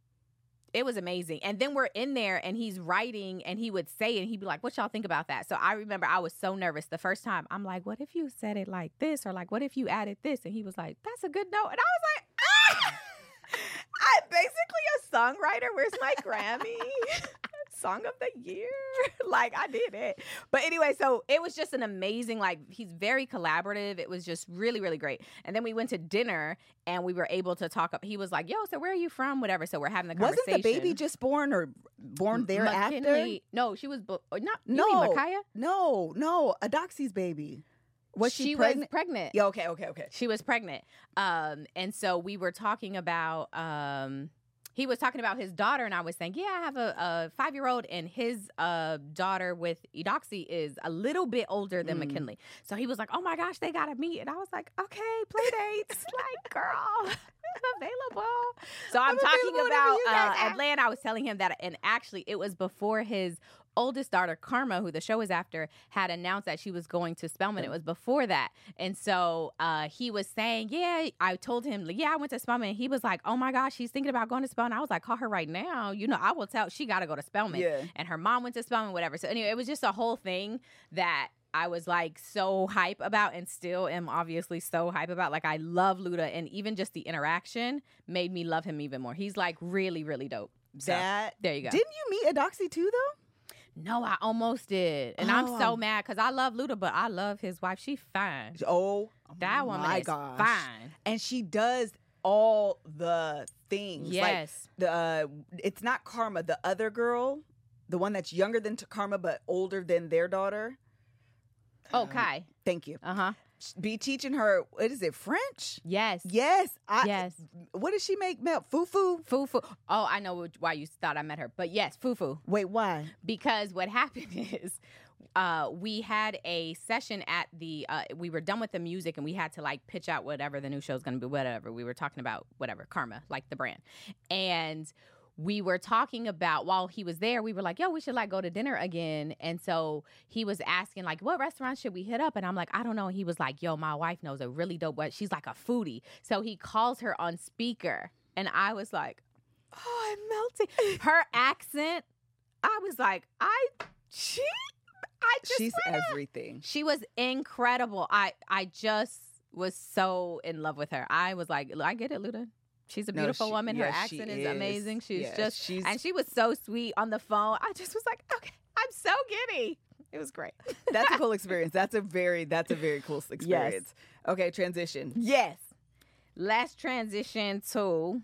It was amazing. And then we're in there and he's writing and he would say it and he'd be like, what y'all think about that? So I remember I was so nervous the first time. I'm like, what if you said it like this? Or like, what if you added this? And he was like, that's a good note. And I was like, ah! I'm basically a songwriter. Where's my Grammy? Song of the year. Like, I did it. But anyway, so it was just an amazing, like, he's very collaborative. It was just really, really great. And then we went to dinner and we were able to talk up. He was like, yo, so where are you from? Whatever. So we're having the Wasn't conversation. the baby just born or born thereafter? McKinley, no, she was, bo- or not, you No. mean Micaiah? No, no. Adoxie's baby. Was she, she pregnant? was pregnant. Yeah, okay, okay, okay. She was pregnant. Um, and so we were talking about, um, he was talking about his daughter, and I was saying, yeah, I have a, a five-year-old, and his uh, daughter with Eudoxie is a little bit older than Mm. McKinley. So he was like, oh, my gosh, they got to meet. And I was like, okay, play dates. Like, girl, I'm available. So I'm, I'm talking available about whenever you guys uh, are. Atlanta. I was telling him that, and actually, it was before his oldest daughter, Karma, who the show is after, had announced that she was going to Spelman. It was before that. And so uh, he was saying, yeah, I told him, yeah, I went to Spelman. He was like, oh my gosh, she's thinking about going to Spelman. I was like, call her right now. You know, I will tell, she got to go to Spelman. Yeah. And her mom went to Spelman, whatever. So anyway, it was just a whole thing that I was like so hype about and still am obviously so hype about. Like, I love Luda, and even just the interaction made me love him even more. He's like really, really dope. So, That there you go. Didn't you meet Adoxie too, though? No, I almost did. And I'm Oh. so mad because I love Luda, but I love his wife. She fine. Oh, That woman my is gosh. fine. And she does all the things. Yes. Like the uh, it's not Karma, the other girl, the one that's younger than Karma but older than their daughter. Oh, Kai. Thank you. Uh-huh. be teaching her, what is it, French? Yes. Yes. I, Yes. What does she make? Mel? Fufu? Fufu. Oh, I know why you thought I met her. But yes, Fufu. Wait, why? Because what happened is uh, we had a session at the, uh, we were done with the music and we had to like pitch out whatever the new show is going to be, whatever. We were talking about whatever, Karma, like the brand. And we were talking about, while he was there, we were like, yo, we should like go to dinner again. And so he was asking like, what restaurant should we hit up? And I'm like, I don't know. And he was like, yo, my wife knows a really dope, what she's like a foodie. So he calls her on speaker. And I was like, oh, I'm melting. Her accent, I was like, I, she, I just She's wanna- everything. She was incredible. I, I just was so in love with her. I was like, I get it, Luda. She's a No, beautiful she- woman. Her yes, she accent is. is. amazing. She's Yes, just, she's- and she was so sweet on the phone. I just was like, okay, I'm so giddy. It was great. That's a cool experience. That's a very, that's a very cool experience. Okay, transition. Yes. Let's transition to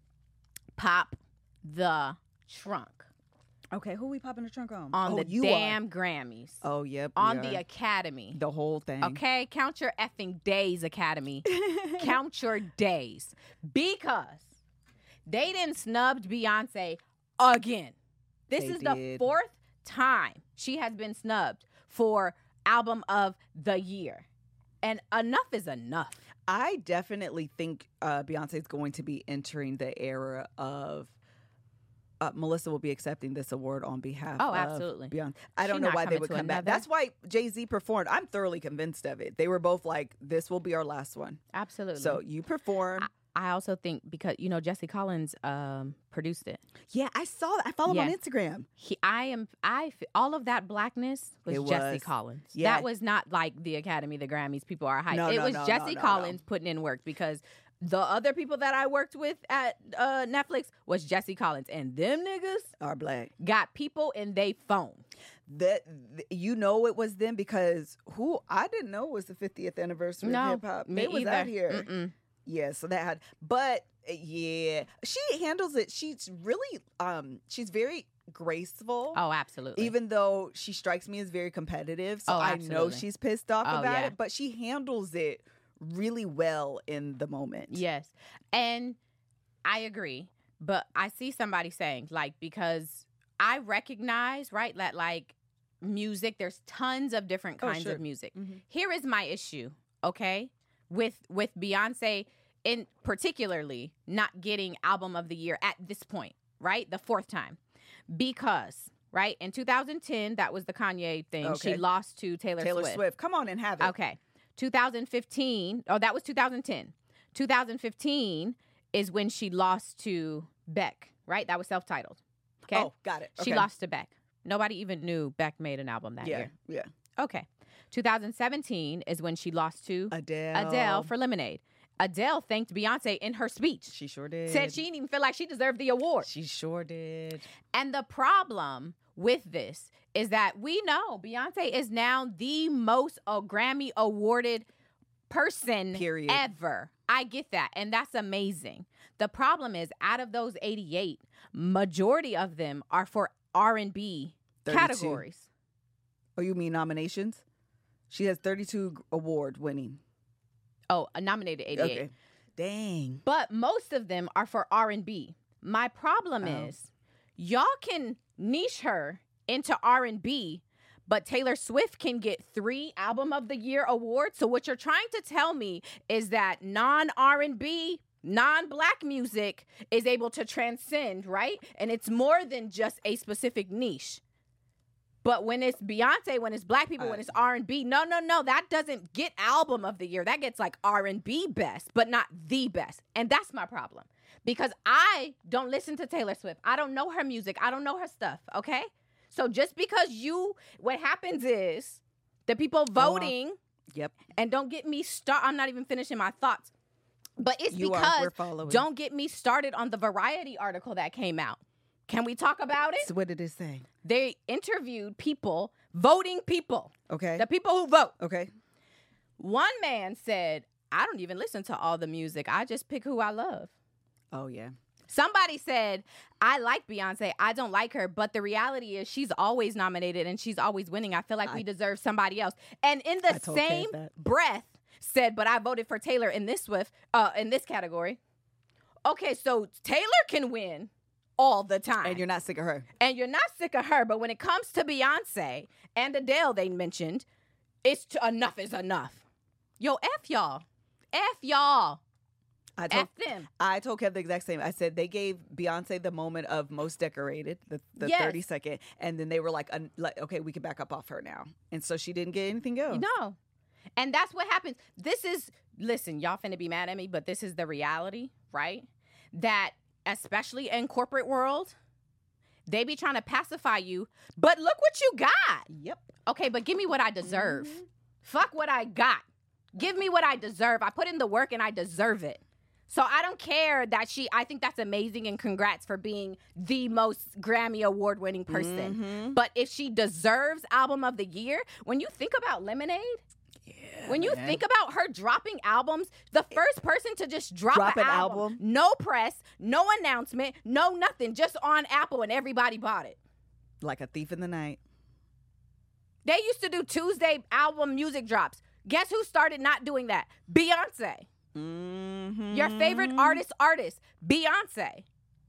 pop the trunk Okay, who we popping the trunk on? on oh, the you damn Grammys. Are. Oh, yep. we on are. the Academy. the whole thing. Okay, count your effing days, Academy. Count your days. Because they didn't snubbed Beyonce again. This They is the did. fourth time she has been snubbed for album of the year. And enough is enough. I definitely think uh, Beyonce is going to be entering the era of. Uh, Melissa will be accepting this award on behalf Oh, of absolutely. Beyonce. I She don't know not why they coming would to come back. another. That's why Jay-Z performed. I'm thoroughly convinced of it. They were both like, this will be our last one. Absolutely. So you perform. I, I also think because, you know, Jesse Collins um, produced it. yeah, I saw that. I follow him on Yes. Instagram. He, I am, I, f- all of that blackness was It Jesse was. Collins. Yeah. That was not like the Academy, the Grammys, people are hyped. No, it no, was no, Jesse no, no, Collins no. putting in work because the other people that I worked with at uh, Netflix was Jesse Collins. And them niggas Are black. got people in they phone. That th- you know it was them because who I didn't know was the fiftieth anniversary No, of hip hop. me They was either. out here. Mm-mm. Yeah, so that had but uh, yeah, she handles it. She's really um she's very graceful. Oh, absolutely. Even though she strikes me as very competitive, so Oh, I know absolutely. she's pissed off Oh, about yeah. it, but she handles it really well in the moment. Yes. And I agree. But I see somebody saying, like, because I recognize, right, that, like, music, there's tons of different Oh, kinds sure. of music. Mhm. Here is my issue, okay, with with Beyonce in particularly not getting album of the year at this point, right? The fourth time. Because, right, in two thousand ten, that was the Kanye thing. Okay. She lost to Taylor, Taylor Swift. Swift. Come on and have it. Okay. two thousand fifteen. Oh, that was two thousand ten. two thousand fifteen is when she lost to Beck, right? That was self-titled. Okay. Oh, got it. She Okay. lost to Beck. Nobody even knew Beck made an album that Yeah, year. yeah. Okay. two thousand seventeen is when she lost to Adele. Adele for Lemonade. Adele thanked Beyonce in her speech. She sure did. Said she didn't even feel like she deserved the award. She sure did. And the problem with this is that we know Beyonce is now the most uh, Grammy awarded person Period. ever. I get that. And that's amazing. The problem is out of those eighty-eight, majority of them are for R and B thirty-two. categories. Oh, you mean nominations? She has thirty-two award winning. Oh, nominated eighty-eight. Okay. Dang. But most of them are for R and B. My problem Oh. is y'all can niche her into R and B, but Taylor Swift can get three Album of the Year awards. So what you're trying to tell me is that non-R and B, non-black music is able to transcend, right? And it's more than just a specific niche. But when it's Beyonce, when it's black people, when Uh, it's R and B, no, no, no, that doesn't get Album of the Year. That gets like R and B best, but not the best. And that's my problem. Because I don't listen to Taylor Swift. I don't know her music. I don't know her stuff, okay? So just because you, what happens is the people voting, Yep. and don't get me start. I'm not even finishing my thoughts. But it's You are. because We're following. don't get me started on the Variety article that came out. Can we talk about it? So what did it say? They interviewed people, voting people, Okay. the people who vote. okay. One man said, I don't even listen to all the music. I just pick who I love. Oh yeah. Somebody said, I like Beyonce. I don't like her. But the reality is she's always nominated and she's always winning. I feel like I- we deserve somebody else. And in the I told Kev same that. breath, said, but I voted for Taylor in this Swift, uh, in this category. Okay, so Taylor can win all the time. And you're not sick of her. And you're not sick of her. But when it comes to Beyonce and Adele, they mentioned, it's t- enough is enough. Yo, F y'all. F y'all. I told, F them. I told Kev the exact same. I said they gave Beyonce the moment of most decorated, the, the Yes. thirty second, and then they were like, un- like, okay, we can back up off her now. And so she didn't get anything else. No. And that's what happens. This is, listen, y'all finna be mad at me, but this is the reality, right? That especially in corporate world, they be trying to pacify you, but look what you got. Yep. Okay, but give me what I deserve. Mm-hmm. Fuck what I got. Give me what I deserve. I put in the work and I deserve it. So I don't care that she, I think that's amazing and congrats for being the most Grammy award winning person. Mm-hmm. But if she deserves album of the year, when you think about Lemonade, yeah, when you man. think about her dropping albums, the first person to just drop, Drop an, an album, album. no press, no announcement, no nothing, just on Apple and everybody bought it. Like a thief in the night. They used to do Tuesday album music drops. Guess who started not doing that? Beyonce. Mm-hmm. Your favorite artist, artist, Beyonce.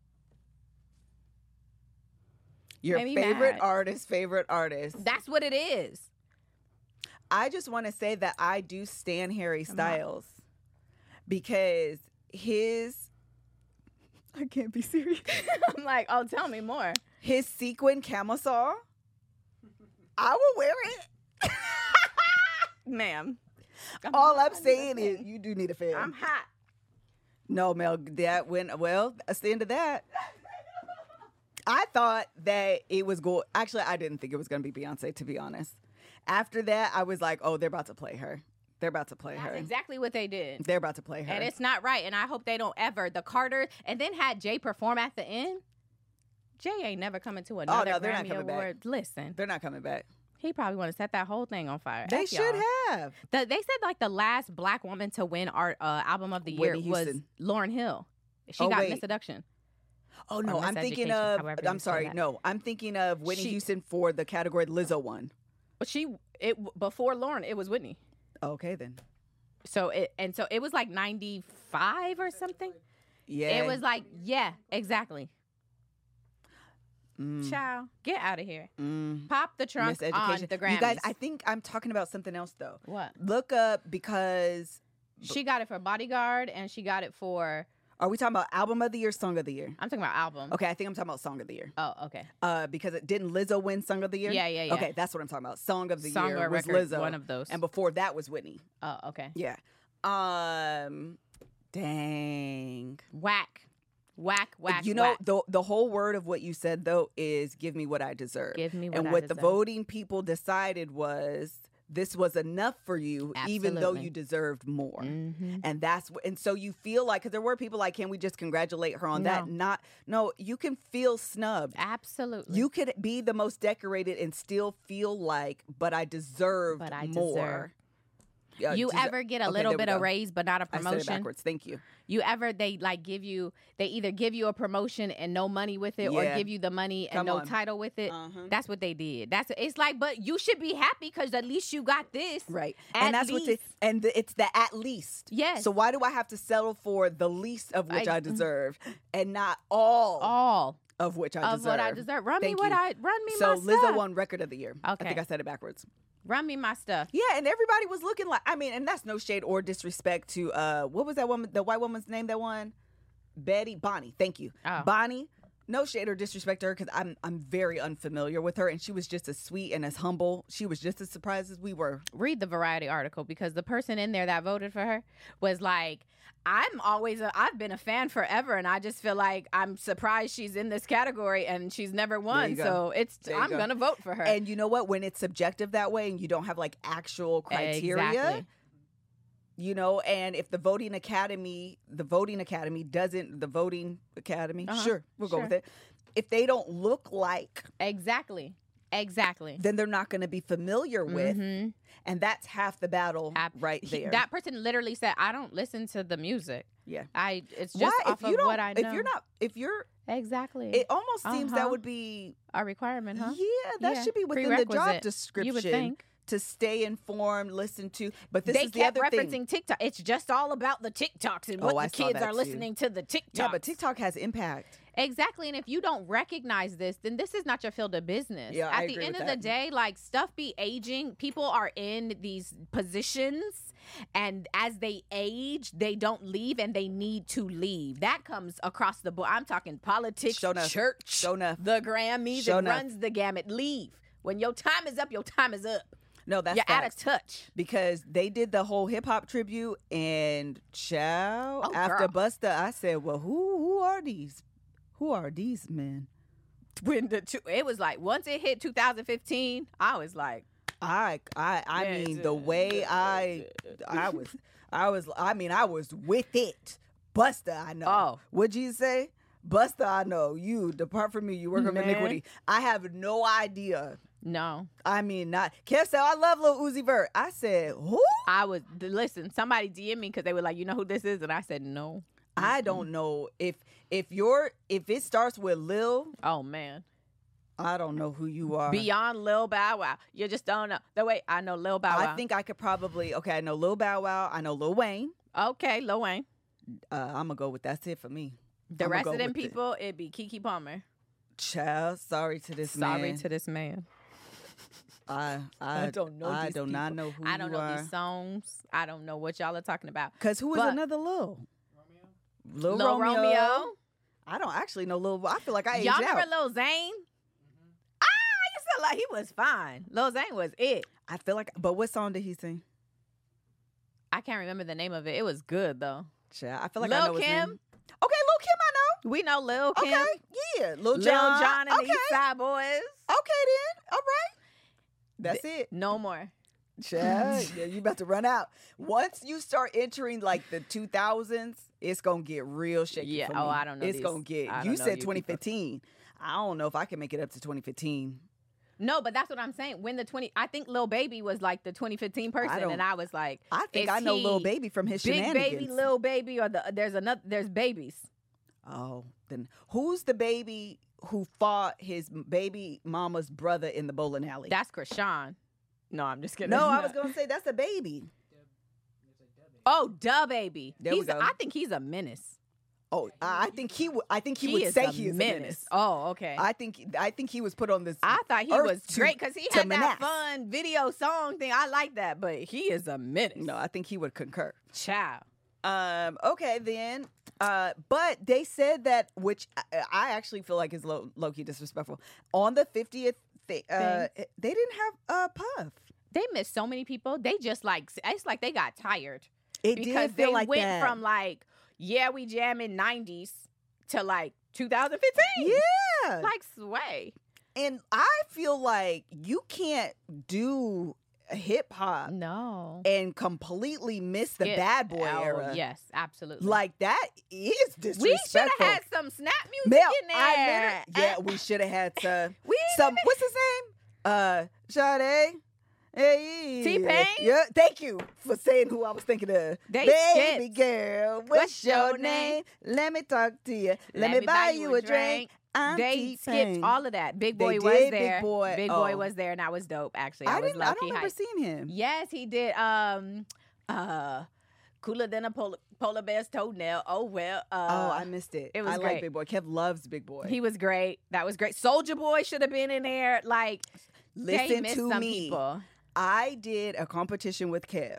Your Made me favorite mad. artist, favorite artist. That's what it is. I just want to say that I do stan Harry Styles because his, I can't be serious. I'm like, oh, tell me more. His sequin camisole, I will wear it. Ma'am. All I'm saying is you do need a fan. I'm hot. No, Mel, that went, well, that's the end of that. I thought that it was going, actually, I didn't think it was going to be Beyonce, to be honest. After that, I was like, oh, they're about to play her. They're about to play That's her. exactly what they did. They're about to play her. And it's not right. And I hope they don't ever. The Carter, and then had Jay perform at the end. Jay ain't never coming to another Oh, no, they're not Grammy coming back. Award. Listen, They're not coming back. he probably want to set that whole thing on fire. They F should y'all. have. The, they said like the last black woman to win art uh, album of the year Whitney was Houston. Lauren Hill. She Oh, got wait. Miseduction. Oh, no, Or I'm thinking Miseducation, of, however I'm you say sorry, that. no, I'm thinking of Whitney She- Houston for the category Lizzo won. But she it before Lauren, it was Whitney. Okay, then. So it and so it was like ninety-five or something. Yeah. It was like, yeah, exactly. Mm, Ciao. Get out of here. mm, Pop the trunk on miseducation. the Grammys. You guys, I think I'm talking about something else, though. what? Look up because, She got it for Bodyguard and she got it for are we talking about album of the year, song of the year? I'm talking about album. Okay, I think I'm talking about song of the year. Oh, okay. Uh, because it didn't Lizzo win song of the year? Yeah, yeah, yeah. Okay, that's what I'm talking about. Song of the Song year or was record, Lizzo. one of those. And before that was Whitney. Oh, okay. Yeah. Um, dang. Whack. Whack, whack, You know, whack. the the whole word of what you said though is give me what I deserve. Give me what and I what the deserve. voting people decided was this was enough for you, even though Absolutely. you deserved more. Mhm. And that's wh- and so you feel like because there were people like, can we just congratulate her on that? No. Not no, you can feel snubbed. Absolutely. You could be the most decorated and still feel like, but I deserve But I more. deserve. Yeah, you deser- ever get a Okay, little there we bit of go. raise but not a I said it promotion? backwards. Thank you. You ever they like give you they either give you a promotion and no money with it Yeah. or give you the money and Come no on. title with it? Uh-huh. That's what they did. That's it's like, but you should be happy because at least you got this. Right. At and that's what the, least. and the, it's the at least. Yes. So why do I have to settle for the least of which I, I- deserve and not all, All of which I of deserve? what I deserve. Run Thank me what you. I run me So my Lizzo stuff. won record of the year. I Okay. think I said it backwards. Run me my stuff. Yeah, and everybody was looking like, I mean, and that's no shade or disrespect to, uh, what was that woman, the white woman's name that won? Betty, Bonnie, thank you. Oh. Bonnie, no shade or disrespect to her because I'm, I'm very unfamiliar with her and she was just as sweet and as humble. She was just as surprised as we were. Read the Variety article because the person in there that voted for her was like, I'm always a, I've been a fan forever and I just feel like I'm surprised she's in this category and she's never won. you go. So it's There you I'm go. gonna vote for her. And you know what? When it's subjective that way and you don't have like actual criteria, Exactly. you know, and if the voting academy, the voting academy doesn't, the voting academy, Uh-huh. sure, we'll go Sure. with it. If they don't look like, Exactly. Exactly. then they're not going to be familiar with. Mhm. And that's half the battle Ab- right he- there. that person literally said, "I don't listen to the music. yeah. I it's just Why? off If you of don't, what I know." if you're not, if you're, exactly, it almost seems that Uh-huh. would be, a requirement, huh? yeah, that Yeah. should be within the job Prerequisite. description. You would think. to stay informed, listen to. But this they is the kept other referencing thing. TikTok. It's just all about the TikToks and what Oh, I the saw kids that are too. listening to the TikToks. Yeah, but TikTok has impact. Exactly. And if you don't recognize this, then this is not your field of business. Yeah, At I the agree end with of that. the day, like stuff be aging. People are in these positions, and as they age, they don't leave and they need to leave. That comes across the board. I'm talking politics, Sure enough. church, Sure enough. the Grammys. Sure it enough. runs the gamut. Leave. When your time is up, your time is up. No, that's You're out facts. of touch. Because they did the whole hip hop tribute, and child, Oh, after girl. Busta, I said, "Well, who who are these? Who are these men?" When the two, it was like once it hit two thousand fifteen, I was like, I I I Yeah, mean it's the a- way I I was I was I mean I was with it. Busta, I know. Oh. What'd you say? Busta, I know. You depart from me. You work of Man. iniquity. I have no idea. no. I mean, not. Kev said, I love Lil Uzi Vert. I said, who? I was listen. Somebody D M me because they were like, you know who this is, and I said no. I don't know if if you're if it starts with Lil, Oh man, I don't know who you are. beyond Lil Bow Wow, you just don't know. The way I know Lil Bow Wow. I think I could probably okay. I know Lil Bow Wow. I know Lil Wayne. okay, Lil Wayne. Uh, I'm gonna go with that's it for me. The I'ma rest go of them with it. people, it'd be Keke Palmer. Child, sorry to this Sorry man. to this man. I I, I don't know I these do not people. know who I don't you know are. these songs. I don't know what y'all are talking about. Cause who is But- another Lil? Lil, Lil Romeo. Romeo. I don't actually know Lil. I feel like I aged Y'all out. remember Lil Zane? Ah, I used to like he was fine. Lil Zane was it. I feel like, but what song did he sing? I can't remember the name of it. It was good though. Child, I feel like Lil I know his Kim? name. Okay, Lil Kim, I We know Lil Kim, know. Okay, yeah, Lil Lil John. John and okay. the East Side Boys. Okay then, all right. That's it. No more. Child, yeah, you about to run out. Once you start entering like the two thousands, it's gonna get real shaky. Yeah, for oh, me. I don't know It's these- gonna get. I You don't know said you twenty people. fifteen. I don't know if I can make it up to twenty fifteen. No, but that's what I'm saying. When the twenty, I think Lil Baby was like the twenty fifteen person, don't- and I was like, I think is I know he Lil Baby from his Big shenanigans. Baby, Lil Baby, or the there's another there's babies. Oh, then who's the baby who fought his baby mama's brother in the bowling alley? That's Krishan. No, I'm just kidding. no, I was gonna say that's a baby. Oh, duh, baby. There we he's, go. I think he's a menace. Oh, I I think he would. I think he, He would is say a he is menace. a menace. Oh, okay. I, I think. I think he was put on this. thought he earth was to- great because he to had that menace. fun video song thing. I like that, but he is a menace. No, I think he would concur. Child. Um. Okay, then. Uh. But they said that, which I, I actually feel like is low, low key disrespectful. On the fiftieth thing, uh, they didn't have uh, Puff. They missed so many people. They just like it's like they got tired. It because did feel they like went that. from like yeah we jam in nineties to like two thousand fifteen. Yeah. Like sway. And I feel like you can't do hip hop No. and completely miss the Skip. bad boy Oh, era. Yes, absolutely. Like that is disrespectful. we should have had some snap music Mel, in there. I literally, yeah, Uh, we should have had some. we some what's his name? Uh, Sade. Hey, T-Pain? Yeah, thank you for saying who I was thinking of. They Baby skipped. girl, what's, What's your your name? name? Let me talk to you. Let, me buy you a drink. I'm they T-Pain. skipped all of that. Big They Boy was did, Big there. Boy. Big Boy Oh. was there, and that was dope. Actually, I, I was didn't. low I don't key remember hyped. seeing him. Yes, he did. Um, uh, cooler than a polar, polar bear's toenail. Oh well. Uh, oh, I missed it. it was I like great. Big Boy. Kev loves Big Boy. He was great. That was great. Soldier Boy should have been in there. Like, they Listen missed to some me. people. I did a competition with Kev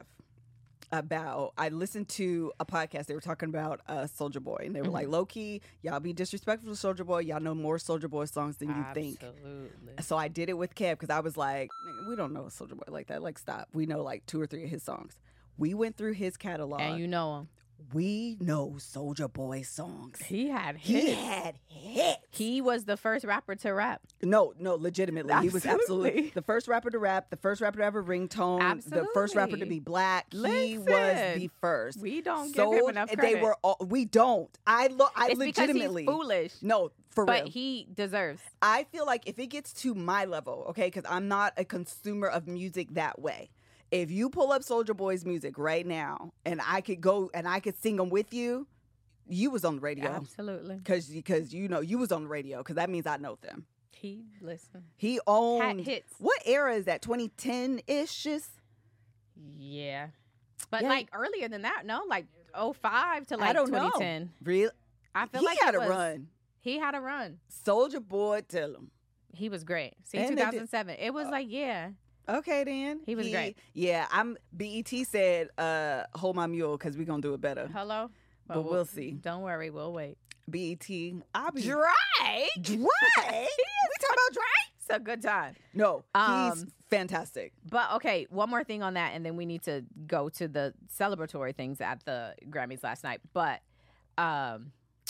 about, I listened to a podcast. They were talking about uh, Soulja Boy. And they were like, Mm-hmm. low key, y'all be disrespectful to Soulja Boy. Y'all know more Soulja Boy songs than you think. Absolutely. So I did it with Kev because I was like, "Nigga, we don't know Soulja Boy like that. Like, stop. We know like two or three of his songs. We went through his catalog. And you know him. we know Soulja Boy songs. He had He hits. had hits. He was the first rapper to rap. No, no, legitimately. He was absolutely Absolutely. the first rapper to rap, the first rapper to have a ringtone, the first rapper to Absolutely. be black. He was Listen, the first. we don't give So him enough They credit. were all, we don't. I look I It's because he's legitimately foolish. No, for But real. he deserves. I feel like if it gets to my level, okay, because I'm not a consumer of music that way. If you pull up Soulja Boy's music right now, and I could go and I could sing them with you, you was on the radio. Absolutely. Because because you know you was on the radio because that means I know them. He listen. He owned. hits. What era is that? twenty ten-ish? Yeah. But Yeah. like earlier than that, no, like oh five to like I don't twenty know. ten. Really? I feel He like had it a was, run. He had a run. Soldier Boy, tell him. He was great. See, And two they did- thousand seven. It was like, yeah. Okay, then. He was great. Yeah, I'm. B E T said, uh, "Hold my mule," because we're gonna do it better. Hello? But we'll see. Don't worry, we'll wait. B E T, I'll be Drake? Drake. we talking about Drake? It's a good time. No, he's Um, fantastic. But okay, one more thing on that, and then we need to go to the celebratory things at the Grammys last night. But um,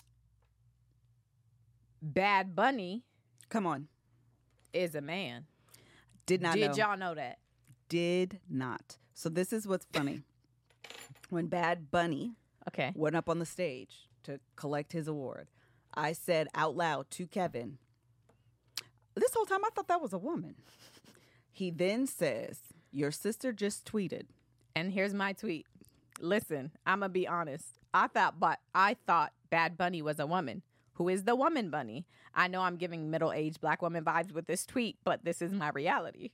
Bad Bunny Come on, is a man. did not Did know. y'all know that? Did not. So this is what's funny. When Bad Bunny Okay. went up on the stage to collect his award, I said out loud to Kevin, this whole time I thought that was a woman. He then says, your sister just tweeted. And here's my tweet. Listen, I'm gonna be honest. I thought, but I thought Bad Bunny was a woman. Who is the woman bunny? I know I'm giving middle-aged black woman vibes with this tweet, but this is my reality.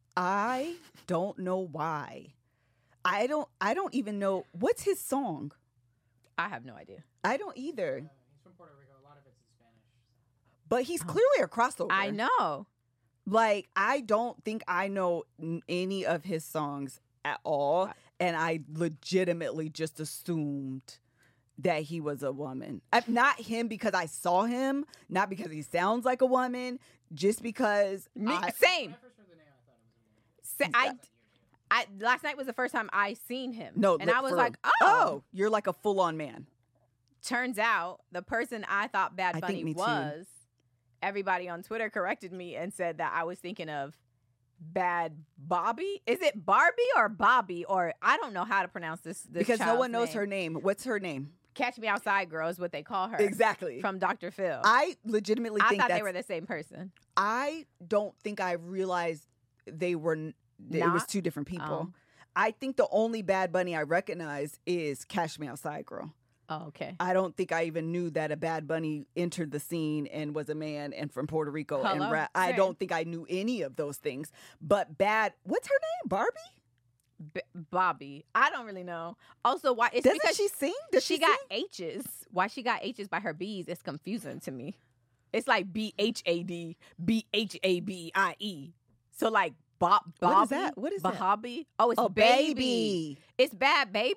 I don't know why. I don't I don't even know what's his song. I have no idea. I don't either. He's from Puerto Rico. A lot of it's in Spanish. But he's clearly a crossover. I know. Like, I don't think I know n- any of his songs at all. And I legitimately just assumed that he was a woman. Uh, Not him because I saw him, not because he sounds like a woman, just because Me, I, same. When I first heard the name, I thought it was a woman. Sa- I, I, last night was the first time I seen him. no, and look, I was for- like, oh. oh, you're like a full-on man. Turns out the person I thought Bad I think Bunny me too. was, everybody on Twitter corrected me and said that I was thinking of Bad Bobby. Is it Barbie or Bobby? Or I don't know how to pronounce this. this Because no child's one knows name. her name. What's her name? Catch Me Outside Girl is what they call her. Exactly. From Doctor Phil. I legitimately I think thought that's, they were the same person. I don't think I realized they were. n- It was Not? two different people. Oh. I think the only Bad Bunny I recognize is Cash Me Outside Girl. Oh, okay. I don't think I even knew that a Bad Bunny entered the scene and was a man and from Puerto Rico Hello? and rap. I Same. don't think I knew any of those things. But Bad, what's her name? Barbie? B- Bobby. I don't really know. Also, why? It's Doesn't because she sing? Does she she, got sing? H's. Why she got H's by her B's is confusing to me. It's like B H A D, B H A B I E. So like Bob, Bobby, What is that? What is that? Bahabi? Oh, it's Oh, baby. baby. It's Bad Baby.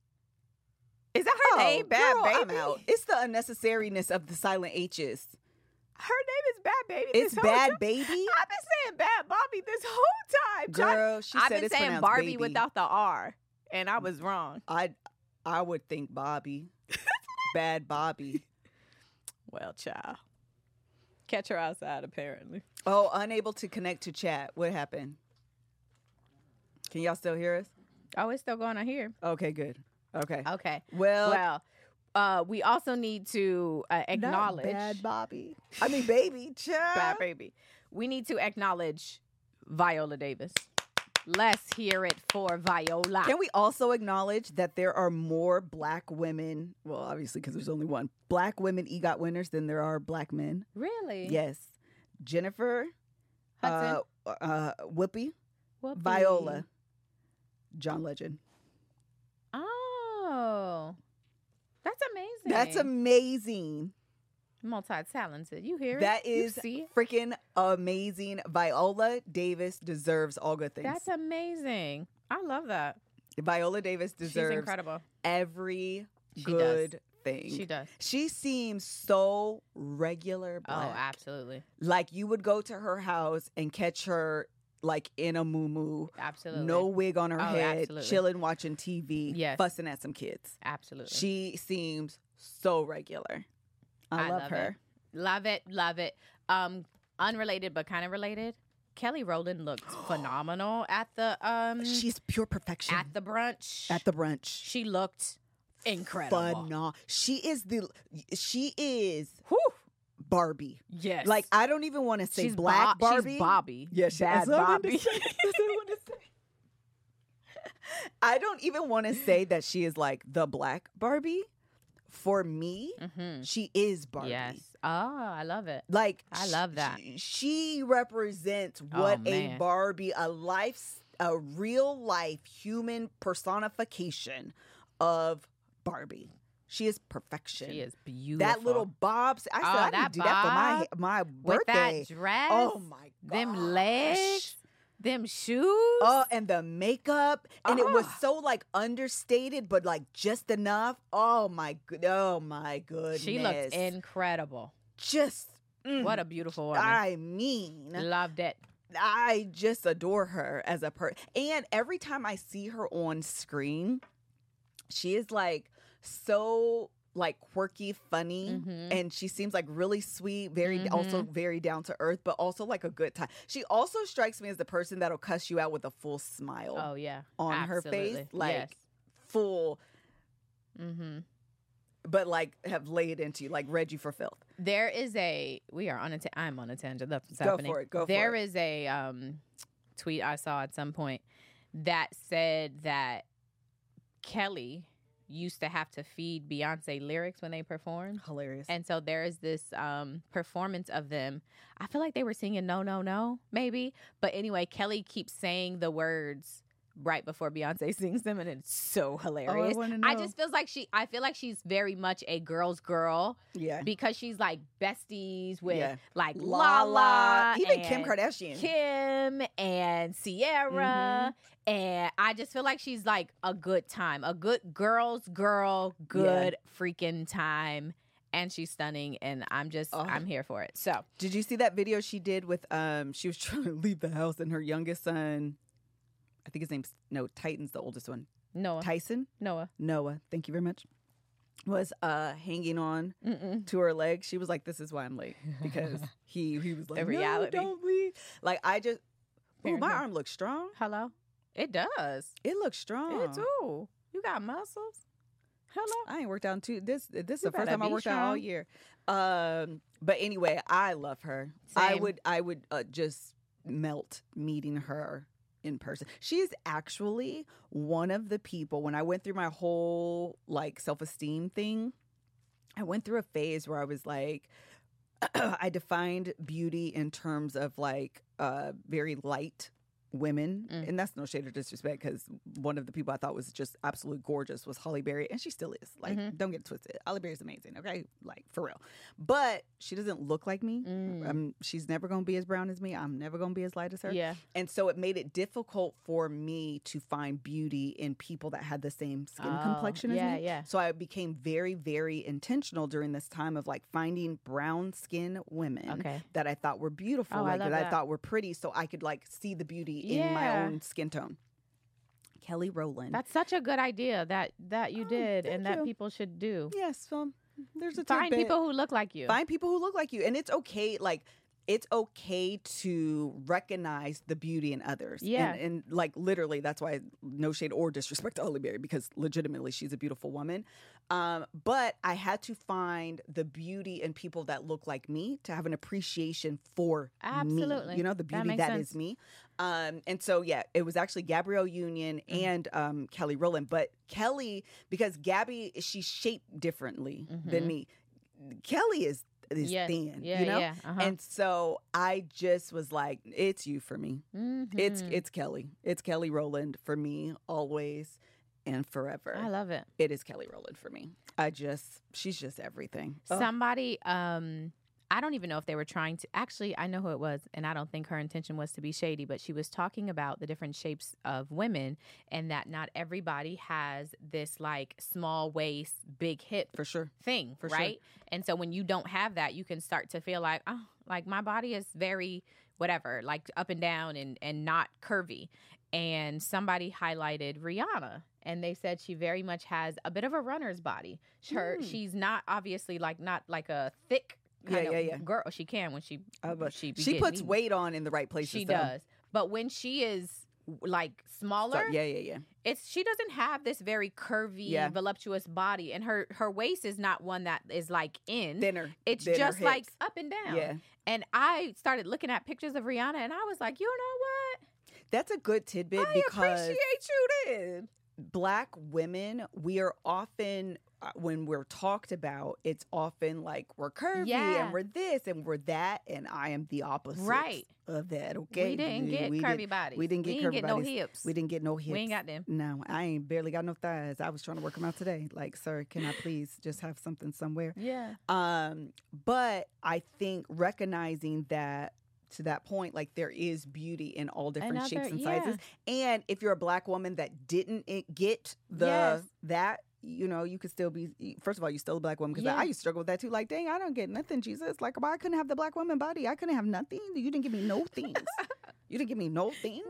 Is that her Oh, name? Bad girl, Baby. I'm out. It's the unnecessariness of the silent H's. Her name is Bad Baby. It's this whole Bad time. Baby. I've been saying Bad Bobby this whole time. John. Girl, she I've said been it's saying pronounced Barbie baby. without the R, and I was wrong. I I would think Bobby. Bad Bobby. Well, child. Catch her outside, apparently. Oh, unable to connect to chat. What happened? Can y'all still hear us? Oh, it's still going on here. Okay, good. Okay. Okay. Well, Well, uh, we also need to uh, not acknowledge Bad Bobby. I mean, baby. Child. Bad Baby. We need to acknowledge Viola Davis. Let's hear it for Viola. Can we also acknowledge that there are more black women, well, obviously because there's only one, black women EGOT winners than there are black men? Really? Yes. Jennifer, Hudson. uh, uh, Whoopi, Whoopee. Viola, John Legend. Oh, that's amazing. That's amazing. multi-talented. You hear it? That You is see it? freaking amazing. Viola Davis deserves all good things. That's amazing. I love that. Viola Davis She's deserves incredible. every She good does. thing. She does. She seems so regular black. Oh, absolutely. Like you would go to her house and catch her like in a muumuu, Absolutely. no wig on her Oh, head, absolutely. chilling, watching T V, Yes. fussing at some kids. Absolutely. She seems so regular. I, love, her. It. Love it. Love it. Um, unrelated but kind of related. Kelly Rowland looked phenomenal at the um She's pure perfection. at the brunch. At the brunch. She looked incredible. Phenomenal. She is the she is Whew. Barbie. Yes. Like I don't even want to say she's black Bo- Barbie. She's Bobby. Yeah, she- Bad that's what I wanted Bobby. to say. That's what I wanted to say. I don't even want to say that she is like the black Barbie. for me, Mhm. she is Barbie. Yes. Oh, I love it. Like I love that. She, she represents Oh, what a man. Barbie, a life, a real life human personification of Barbie. She is perfection. She is beautiful. That little bob. I said Oh, I that need to do that for my my with birthday. that dress. Oh my god. Them legs, them shoes. Oh, and the makeup, and it was Oh. so like understated, but like just enough. Oh my good. Oh my goodness. She looked incredible. Just mm, What a beautiful woman. I mean, Loved it. I just adore her as a person. And every time I see her on screen, she is like so like quirky, funny, Mhm. and she seems like really sweet, very Mhm. also very down to earth, but also like a good time. She also strikes me as the person that'll cuss you out with a full smile Oh yeah. on her Absolutely. face, like yes. full, Mm-hmm. but like have laid into you, like read you for filth. There is a. We are on a. Ta- I'm on a tangent. That's what's Go happening. for it, go for There it. is a um, tweet I saw at some point that said that Kelly used to have to feed Beyonce lyrics when they performed. Hilarious. And so there is this um, performance of them. I feel like they were singing No, No, No, maybe. But anyway, Kelly keeps saying the words right before Beyonce sings them, and it's so hilarious. wanna I know. just feels like she, I feel like she's very much a girl's girl Yeah. because she's like besties with Yeah. like Lala, Lala, even Kim and Kardashian. Kim and Sierra. And I just feel like she's like a good time, a good girl's girl, good freaking time. And she's stunning, and I'm just, Oh. I'm here for it. So, Did you see that video she did with um she was trying to leave the house and her youngest son, I think his name's no, Titan's the oldest one. Noah, Tyson? Noah, Noah, thank you very much. Was uh hanging on Mm-mm. to her leg. She was like, "This is why I'm late." Because he he was like, The reality. "No, don't leave." Like I just Ooh, my Parenthood. arm looks strong. Hello. It does. It looks strong. It too. You got muscles. Hello. I ain't worked out in two. This this is You the first better time I be worked out all strong. year. Um, but anyway, I love her. I Same. would I would uh, just melt meeting her in person. She is actually one of the people. When I went through my whole like self esteem thing, I went through a phase where I was like, I defined beauty in terms of like uh, very light women, Mm. and that's no shade or disrespect because one of the people I thought was just absolutely gorgeous was Holly Berry, and she still is. Like, Mhm. don't get it twisted. Holly Berry's amazing, okay? Like for real. But she doesn't look like me. Mm. Um, she's never gonna be as brown as me. I'm never gonna be as light as her. Yeah. And so it made it difficult for me to find beauty in people that had the same skin Oh, complexion as yeah, me. yeah. So I became very, very intentional during this time of like finding brown skin women Okay. that I thought were beautiful, Oh, I like love that I that. thought were pretty, so I could like see the beauty in my Yeah. own skin tone. Kelly Rowland. That's such a good idea that that you Oh, did thank and that you. people should do. yes, um, there's a Find tidbit. people who look like you. Find people who look like you, and it's okay. Like it's okay to recognize the beauty in others. Yeah. and, and like literally, that's why no shade or disrespect to Holly Berry because legitimately she's a beautiful woman. Um, but I had to find the beauty in people that look like me to have an appreciation for Absolutely. me. You know, the That beauty makes that is sense. me. Um, and so yeah, it was actually Gabrielle Union Mm-hmm. and um, Kelly Rowland. But Kelly, because Gabby, she's shaped differently than Mhm. me. Kelly is is Yes. thin, Yeah, you know. yeah, uh-huh. And so I just was like, it's you for me. It's Mhm. it's Kelly. It's Kelly Rowland for me always and forever. I love it. It is Kelly Rowland for me. I just she's just everything. Ugh. Somebody, um, I don't even know if they were trying to. Actually, I know who it was, and I don't think her intention was to be shady, but she was talking about the different shapes of women and that not everybody has this like small waist, big hip for sure. thing, For sure. right? And so when you don't have that, you can start to feel like, oh, like my body is very whatever, like up and down and and not curvy. And somebody highlighted Rihanna, and they said she very much has a bit of a runner's body. Her, Mm. she's not obviously like not like a thick kind Yeah, of yeah, yeah. girl. She can when she Uh, but she be she getting puts eaten. weight on in the right places. She though. does, but when she is like smaller, So, yeah, yeah, yeah. it's she doesn't have this very curvy, Yeah. voluptuous body, and her her waist is not one that is like in. Thinner. It's thinner just like hips. up and down. Yeah. And I started looking at pictures of Rihanna, and I was like, you know what? That's a good tidbit I because appreciate you then. Black women, we are often, uh, when we're talked about, it's often like we're curvy Yeah. and we're this and we're that, and I am the opposite Right. of that. Okay, We didn't get we curvy did- bodies. We didn't get We curvy didn't get no bodies. hips. We didn't get no hips. We ain't got them. No, I ain't barely got no thighs. I was trying to work them out today. Like, sir, can I please just have something somewhere? Yeah. Um, but I think recognizing that, to that point, like there is beauty in all different Another- shapes and yeah. sizes. And if you're a Black woman that didn't it get the Yes. that, you know, you could still be. First of all, you're still a Black woman because Yeah. I, I used to struggle with that too. Like, dang, I don't get nothing, Jesus. Like, I couldn't have the Black woman body. I couldn't have nothing. You didn't give me no things. You didn't give me no things.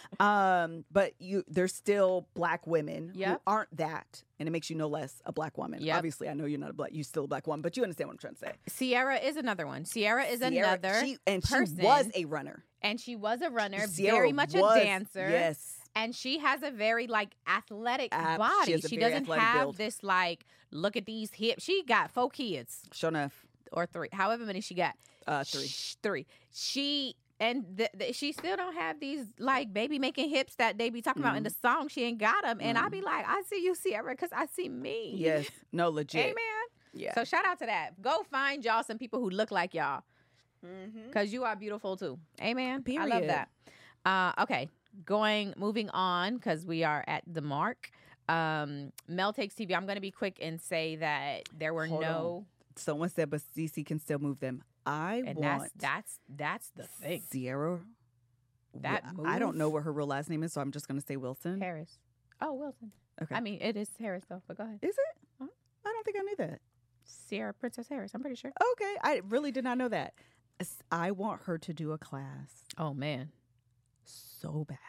Um, but you, there's still Black women Yep. who aren't that, and it makes you no less a Black woman. Yep. Obviously, I know you're not a Black. You're still a Black woman, but you understand what I'm trying to say. Sierra is another one. Sierra is Sierra- another she, and person. she was a runner. and she was a runner, Sierra very much was- a dancer. Yes. And she has a very like athletic Ab- she body. has a She, very doesn't athletic have build. this like, look at these hips. She got four kids Sure enough. or three, however many she got. Uh, three. Sh- three. She and th- th- she still don't have these like baby making hips that they be talking about in the song. She ain't got them, and I be like, I see you, Sierra, because I see me. Yes. No, legit. Amen. Yeah. So shout out to that. Go find y'all some people who look like y'all, Mhm. because you are beautiful too. Amen. I love Period. that. Uh, okay, going moving on because we are at the mark. Um, Mel Takes T V. I'm going to be quick and say that there were Hold no, Someone said, but Cece can still move them. I and want that's that's that's the thing. Sierra. That Well, I don't move? know what her real last name is, so I'm just going to say Wilson. Harris. Oh, Wilson. Okay. I mean, it is Harris though. But go ahead. Is it? Uh-huh. I don't think I knew that. Sierra Princess Harris. I'm pretty sure. Okay. I really did not know that. S- I want her to do a class Oh man. so bad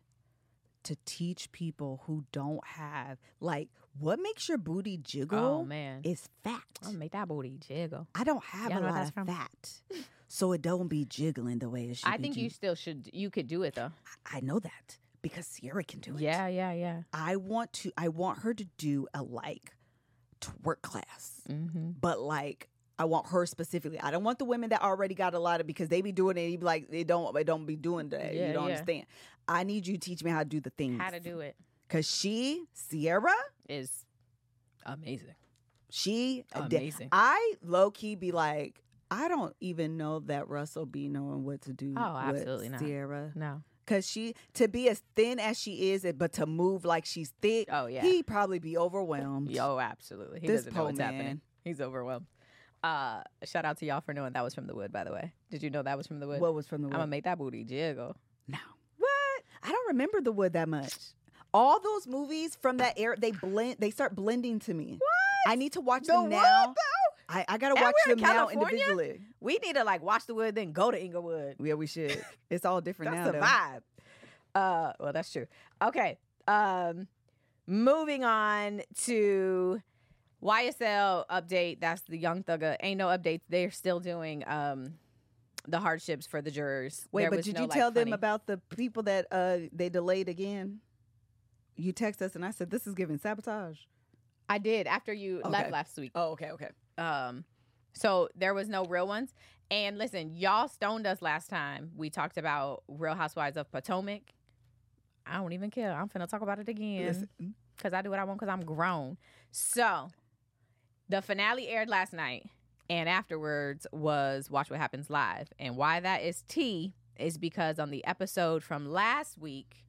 to teach people who don't have, like, what makes your booty jiggle Oh man. is fat. I'll make that booty jiggle. I don't have Y'all a know what lot that's of from? fat, so it don't be jiggling the way it should I be think you jig- still should. You could do it though. I know that because Sierra can do it. Yeah, yeah, yeah. I want to. I want her to do a like twerk class, Mm-hmm. but like I want her specifically. I don't want the women that already got a lot of, because they be doing it. You be like, they don't. They don't be doing that. Yeah, you don't yeah. understand. I need you to teach me how to do the things. How to do it Cause she, Sierra, is amazing. she Amazing. I low key be like, I don't even know that Russell be knowing what to do. Oh, with absolutely not. Sierra. No. Cause she, to be as thin as she is, but to move like she's thick, Oh yeah. he probably be overwhelmed. Oh, absolutely. He This doesn't know po' what's man. happening. He's overwhelmed. Uh, shout out to y'all for knowing that was from The Wood, by the way. Did you know that was from The Wood? What was from the I'm wood? gonna make that booty jiggle. No. What? I don't remember the wood that much. All those movies from that era, they blend. They start blending to me. What? I need to watch The them Wood, now. though? I, I gotta And watch we're them in now California? individually. We need to like watch The Wood, then go to Inglewood. Yeah, we should. It's all different That's now. the though. vibe. Uh, well, that's true. Okay. Um, moving on to Y S L update. That's the Young Thugger. Ain't no updates. They're still doing um the hardships for the jurors. Wait, There but was did no, you like, tell them funny- about the people that uh they delayed again? You text us and I said this is giving sabotage. I did after you Okay. left last week. Oh, okay, okay. Um, so there was no real ones. And listen, y'all stoned us last time. We talked about Real Housewives of Potomac. I don't even care. I'm finna talk about it again Listen, because I do what I want because I'm grown. So the finale aired last night, and afterwards was Watch What Happens Live. And why that is tea is because on the episode from last week,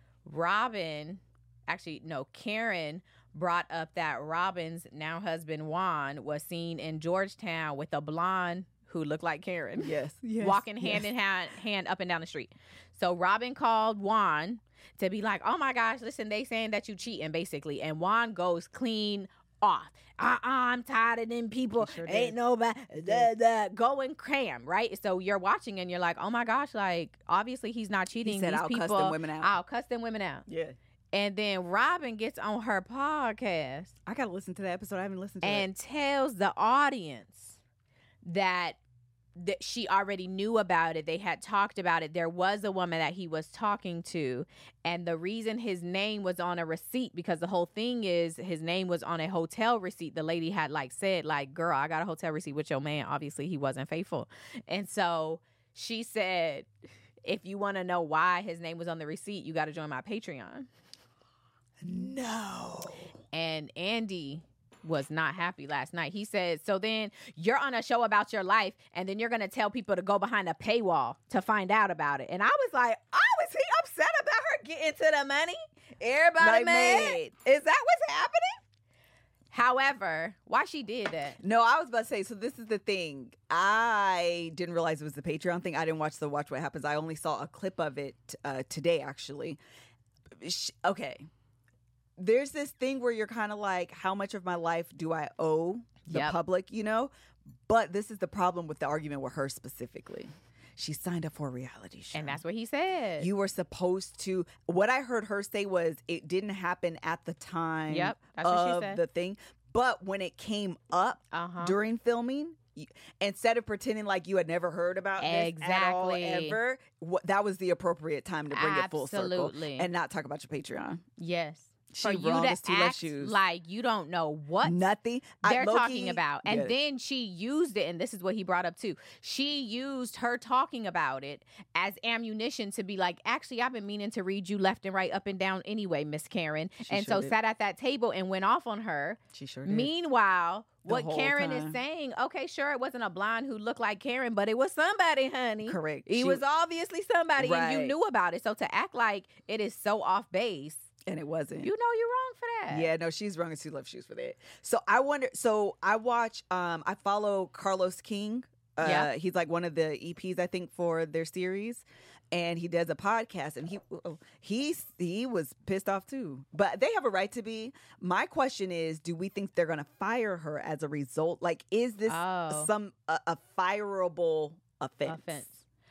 Robin, actually, no, Karen brought up that Robin's now husband Juan was seen in Georgetown with a blonde who looked like Karen. yes, yes, walking yes. hand in hand, hand up and down the street. So Robin called Juan to be like, "Oh my gosh, listen, they saying that you cheating, basically." And Juan goes clean off. Uh-uh, I'm tired of them people. He sure Ain't did. nobody da, da, going cram, right? So you're watching and you're like, "Oh my gosh, like obviously he's not cheating." said, These "I'll people, cuss them women out." I'll cuss them women out. Yeah, And then Robin gets on her podcast I gotta listen to that episode. I haven't listened to and tells the audience that that she already knew about it. They had talked about it. There was a woman that he was talking to, and the reason his name was on a receipt, because the whole thing is his name was on a hotel receipt. The lady had like said, like, "Girl, I got a hotel receipt with your man." Obviously, he wasn't faithful, and so she said, "If you want to know why his name was on the receipt, you got to join my Patreon." No. And Andy was not happy last night. He said, so then you're on a show about your life, and then you're going to tell people to go behind a paywall to find out about it. And I was like, oh, is he upset about her getting to the money? Everybody Like mad? mad. Is that what's happening? However, why she did that? No, I was about to say, so this is the thing. I didn't realize it was the Patreon thing. I didn't watch the Watch What Happens. I only saw a clip of it uh, today, actually. Sh- Okay. There's this thing where you're kind of like, how much of my life do I owe the Yep. public, you know? But this is the problem with the argument with her specifically. She signed up for a reality show. And that's what he said. You were supposed to. What I heard her say was it didn't happen at the time Yep, that's what she of said. the thing. But when it came up Uh-huh. during filming, you, instead of pretending like you had never heard about this at all Exactly. ever, what, that was the appropriate time to bring it full circle Absolutely. and not talk about your Patreon. Yes. She For you wrong to as two left act shoes. like you don't know what Nothing. I- they're low-key- talking about. And Yeah. then she used it, and this is what he brought up too. She used her talking about it as ammunition to be like, actually, I've been meaning to read you left and right, up and down anyway, Miss Karen. She and sure so did. sat at that table and went off on her. She sure did. Meanwhile, The what whole Karen time. is saying, okay, sure, it wasn't a blonde who looked like Karen, but it was somebody, honey. Correct. He She- was obviously somebody, and you Right. knew about it. So to act like it is so off base, And it wasn't. you know you're wrong for that. Yeah, no, she's wrong as two left shoes for that. So I wonder. So I watch. Um, I follow Carlos King. Uh, Yeah. he's like one of the E Ps I think for their series, and he does a podcast. And he he's he was pissed off too. But they have a right to be. My question is, do we think they're gonna fire her as a result? Like, is this Oh. some a, a fireable offense? Offense.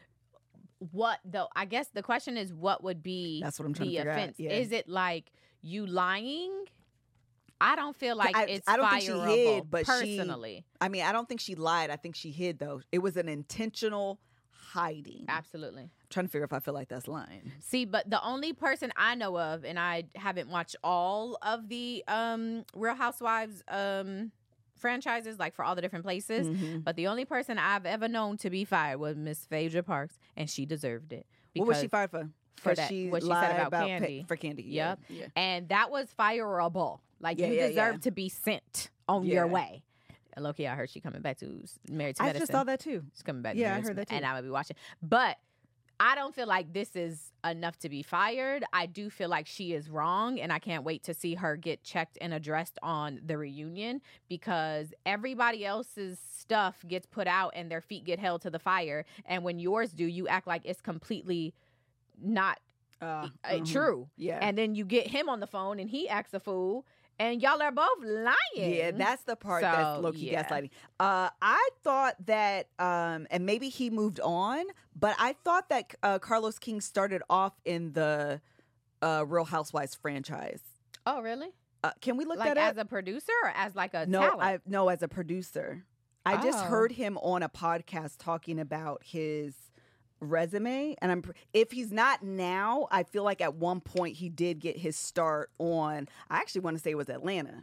What though? I guess the question is, what would be That's what I'm trying the to figure out, offense? yeah. Is it like you lying? I don't feel like I- it's I don't think she fireable hid, but she- personally. I mean, I don't think she lied. I think she hid though. It was an intentional hiding. Absolutely. I'm trying to figure if I feel like that's lying. See, but the only person I know of, and I haven't watched all of the um, Real Housewives um, franchises, like for all the different places, Mhm. but the only person I've ever known to be fired was Miss Phaedra Parks, and she deserved it. What was she because- fired for? for 'Cause that- she what she lied said about pa- Candy. for Candy. Yeah. Yep. Yeah. And that was fireable. Like, Yeah, you yeah, deserve yeah. to be sent on Yeah. your way. And low-key, I heard she coming back to s- Married to I Medicine. just saw that too. She's coming back. Yeah, to I Married to heard that Me- And too. I would be watching. But I don't feel like this is enough to be fired. I do feel like she is wrong, and I can't wait to see her get checked and addressed on the reunion, because everybody else's stuff gets put out and their feet get held to the fire. And when yours do, you act like it's completely not Uh, uh, mhm. true. Yeah. And then you get him on the phone and he acts a fool, and y'all are both lying. Yeah, that's the part that's So, low key yeah. gaslighting. Uh, I thought that, um, and maybe he moved on, but I thought that uh, Carlos King started off in the uh, Real Housewives franchise. Oh, really? Uh, can we look Like that up? as a producer or as like a no, talent? I no, as a producer. I just Oh. heard him on a podcast talking about his resume, and I'm pr- if he's not now, I feel like at one point he did get his start on. I actually want to say it was Atlanta.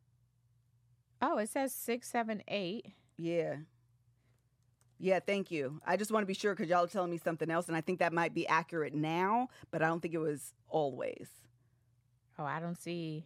Oh, it says six, seven, eight. Yeah. Yeah, thank you. I just want to be sure because y'all are telling me something else, and I think that might be accurate now, but I don't think it was always. Oh, I don't see.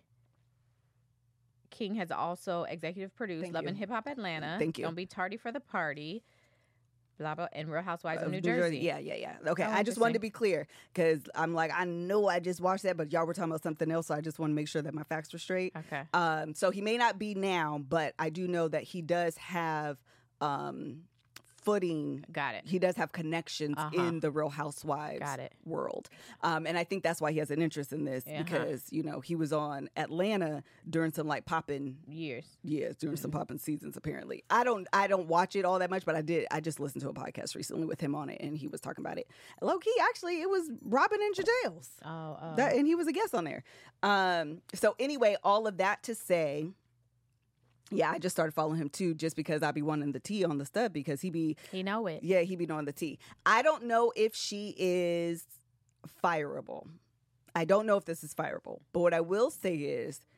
King has also executive produced Thank Love you. and Hip Hop Atlanta. Thank you. Don't be tardy for the party. Blah blah and Real Housewives Of of New Jersey. Yeah, yeah, yeah. Okay, Oh, I just wanted to interesting. be clear because I'm like, I know I just watched that, but y'all were talking about something else, so I just want to make sure that my facts were straight. Okay. Um, so he may not be now, but I do know that he does have um, footing. Got it. He does have connections Uh-huh. in the Real Housewives Got it. world. Um, and I think that's why he has an interest in this Uh-huh. because, you know, he was on Atlanta during some like popping Years. years, during Mm-hmm. some popping seasons apparently. I don't I don't watch it all that much, but I did I just listened to a podcast recently with him on it and he was talking about it. Low key, actually, it was Robin and Jadale's. Oh, oh. That, and he was a guest on there. Um, so anyway, all of that to say, yeah, I just started following him too, just because I be wanting the tea on the stuff because he be, he know it. yeah, he be knowing the tea. I don't know if she is fireable. I don't know if this is fireable, but what I will say is,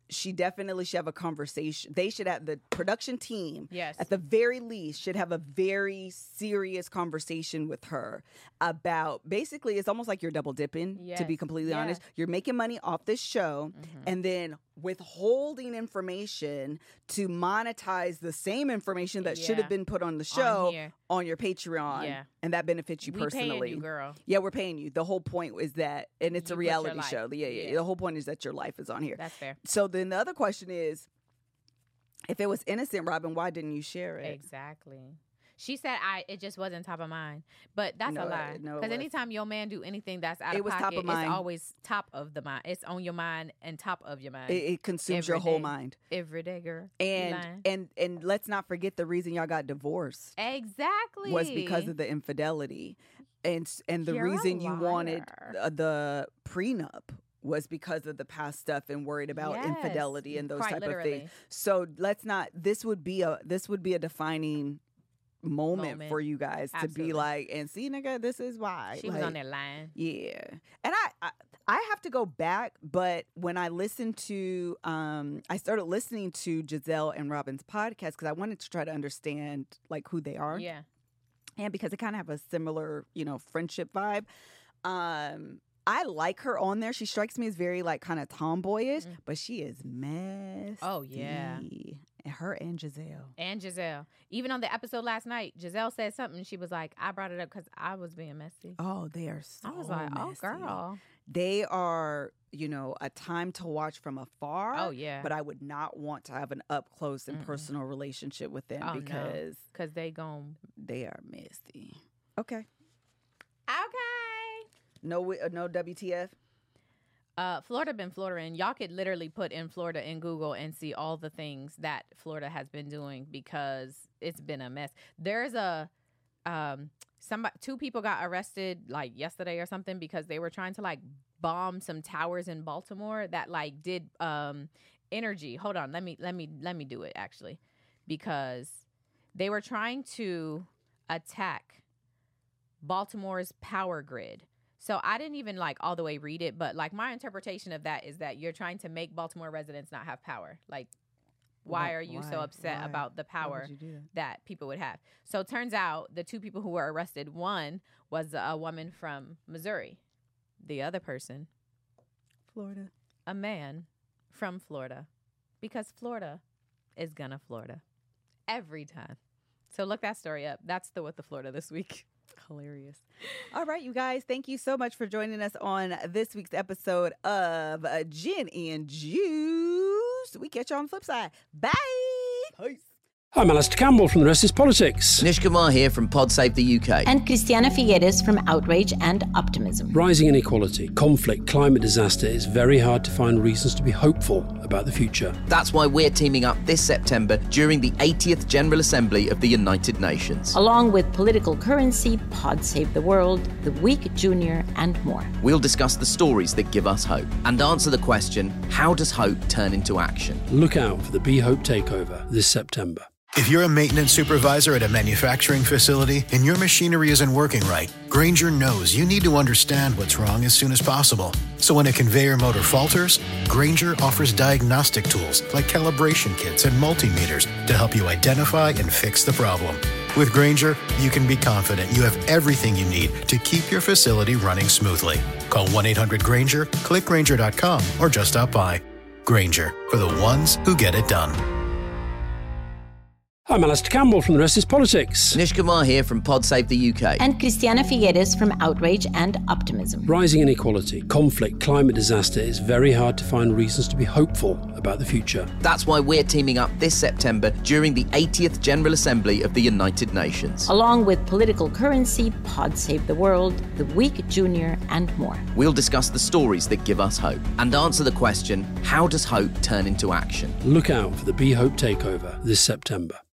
she definitely should have a conversation. They should have, the production team, Yes. at the very least, should have a very serious conversation with her about, basically, it's almost like you're double dipping, to be Yes. completely Yeah. honest. You're making money off this show and then withholding information to monetize the same information that should Yeah. have been put on the On show here. on your Patreon. Yeah. And that benefits you We personally. paying you, girl. Yeah, we're paying you. The whole point is that, and it's You a put your reality life. show. Yeah, yeah, Yeah. The whole point is that your life is on here. That's fair. So then the other question is, if it was innocent, Robin, why didn't you share it? Exactly. She said I it just wasn't top of mind. But that's No, a it- lie. no, it Because was. anytime your man do anything that's out It of was top pocket, of mind. it's always top of the mind. It's on your mind and top of your mind. It, it consumes Every your whole day. mind. Every day, girl. You And lying. and and let's not forget the reason y'all got divorced Exactly. was because of the infidelity, and s- and the You're a reason you wanted liar. uh, the prenup was because of the past stuff and worried about Yes, infidelity and those quite type literally. of things. So let's not. This would be a this would be a defining moment, Moment. for you guys to Absolutely. be like, and see, nigga, this is why. She was Like, on that line. Yeah. And I, I I have to go back, but when I listened to um I started listening to Giselle and Robin's podcast because I wanted to try to understand like who they are. Yeah. And because they kind of have a similar, you know, friendship vibe. Um I like her on there. She strikes me as very like kind of tomboyish, Mm. but she is messy. Oh, yeah. And her and Giselle. And Giselle. Even on the episode last night, Giselle said something. She was like, I brought it up because I was being messy. Oh, they are so I was like, oh, messy. girl. They are, you know, a time to watch from afar. Oh, yeah. But I would not want to have an up close and Mm-mm. personal relationship with them Oh, no. because Because they gon' they are messy. Okay. Okay. No, wi- uh, no W T F. Uh, Florida been Florida, and y'all could literally put in Florida in Google and see all the things that Florida has been doing because it's been a mess. There's a um somebody two people got arrested like yesterday or something because they were trying to like bomb some towers in Baltimore that like did um energy. Hold on, let me let me let me do it actually because they were trying to attack Baltimore's power grid. So I didn't even like all the way read it, but like my interpretation of that is that you're trying to make Baltimore residents not have power. Like, why Wh- are you so why? upset Why? about the Why power would you do that? that people would have? So it turns out the two people who were arrested, one was a woman from Missouri. The other person, Florida. a man from Florida. Because Florida is gonna Florida. Every time. So look that story up. That's the What the Florida this week. Hilarious. All right, you guys, thank you so much for joining us on this week's episode of uh, Gin and Juice. We catch you on the flip side. Bye. Peace. I'm Alistair Campbell from The Rest is Politics. Nish Kumar here from Pod Save the U K. And Christiana Figueres from Outrage and Optimism. Rising inequality, conflict, climate disaster, it's very hard to find reasons to be hopeful about the future. That's why we're teaming up this September during the eightieth General Assembly of the United Nations. Along with Political Currency, Pod Save the World, The Week Junior, and more. We'll discuss the stories that give us hope and answer the question, how does hope turn into action? Look out for the Be Hope Takeover this September. If you're a maintenance supervisor at a manufacturing facility and your machinery isn't working right, Grainger knows you need to understand what's wrong as soon as possible. So when a conveyor motor falters, Grainger offers diagnostic tools like calibration kits and multimeters to help you identify and fix the problem. With Grainger, you can be confident you have everything you need to keep your facility running smoothly. Call one eight hundred Grainger, click Grainger dot com, or just stop by. Grainger, for the ones who get it done. I'm Alistair Campbell from The Rest is Politics. Nish Kumar here from Pod Save the U K. And Christiana Figueres from Outrage and Optimism. Rising inequality, conflict, climate disaster, it's very hard to find reasons to be hopeful about the future. That's why we're teaming up this September during the eightieth General Assembly of the United Nations. Along with Political Currency, Pod Save the World, The Week Junior, and more. We'll discuss the stories that give us hope and answer the question, how does hope turn into action? Look out for the Be Hope Takeover this September.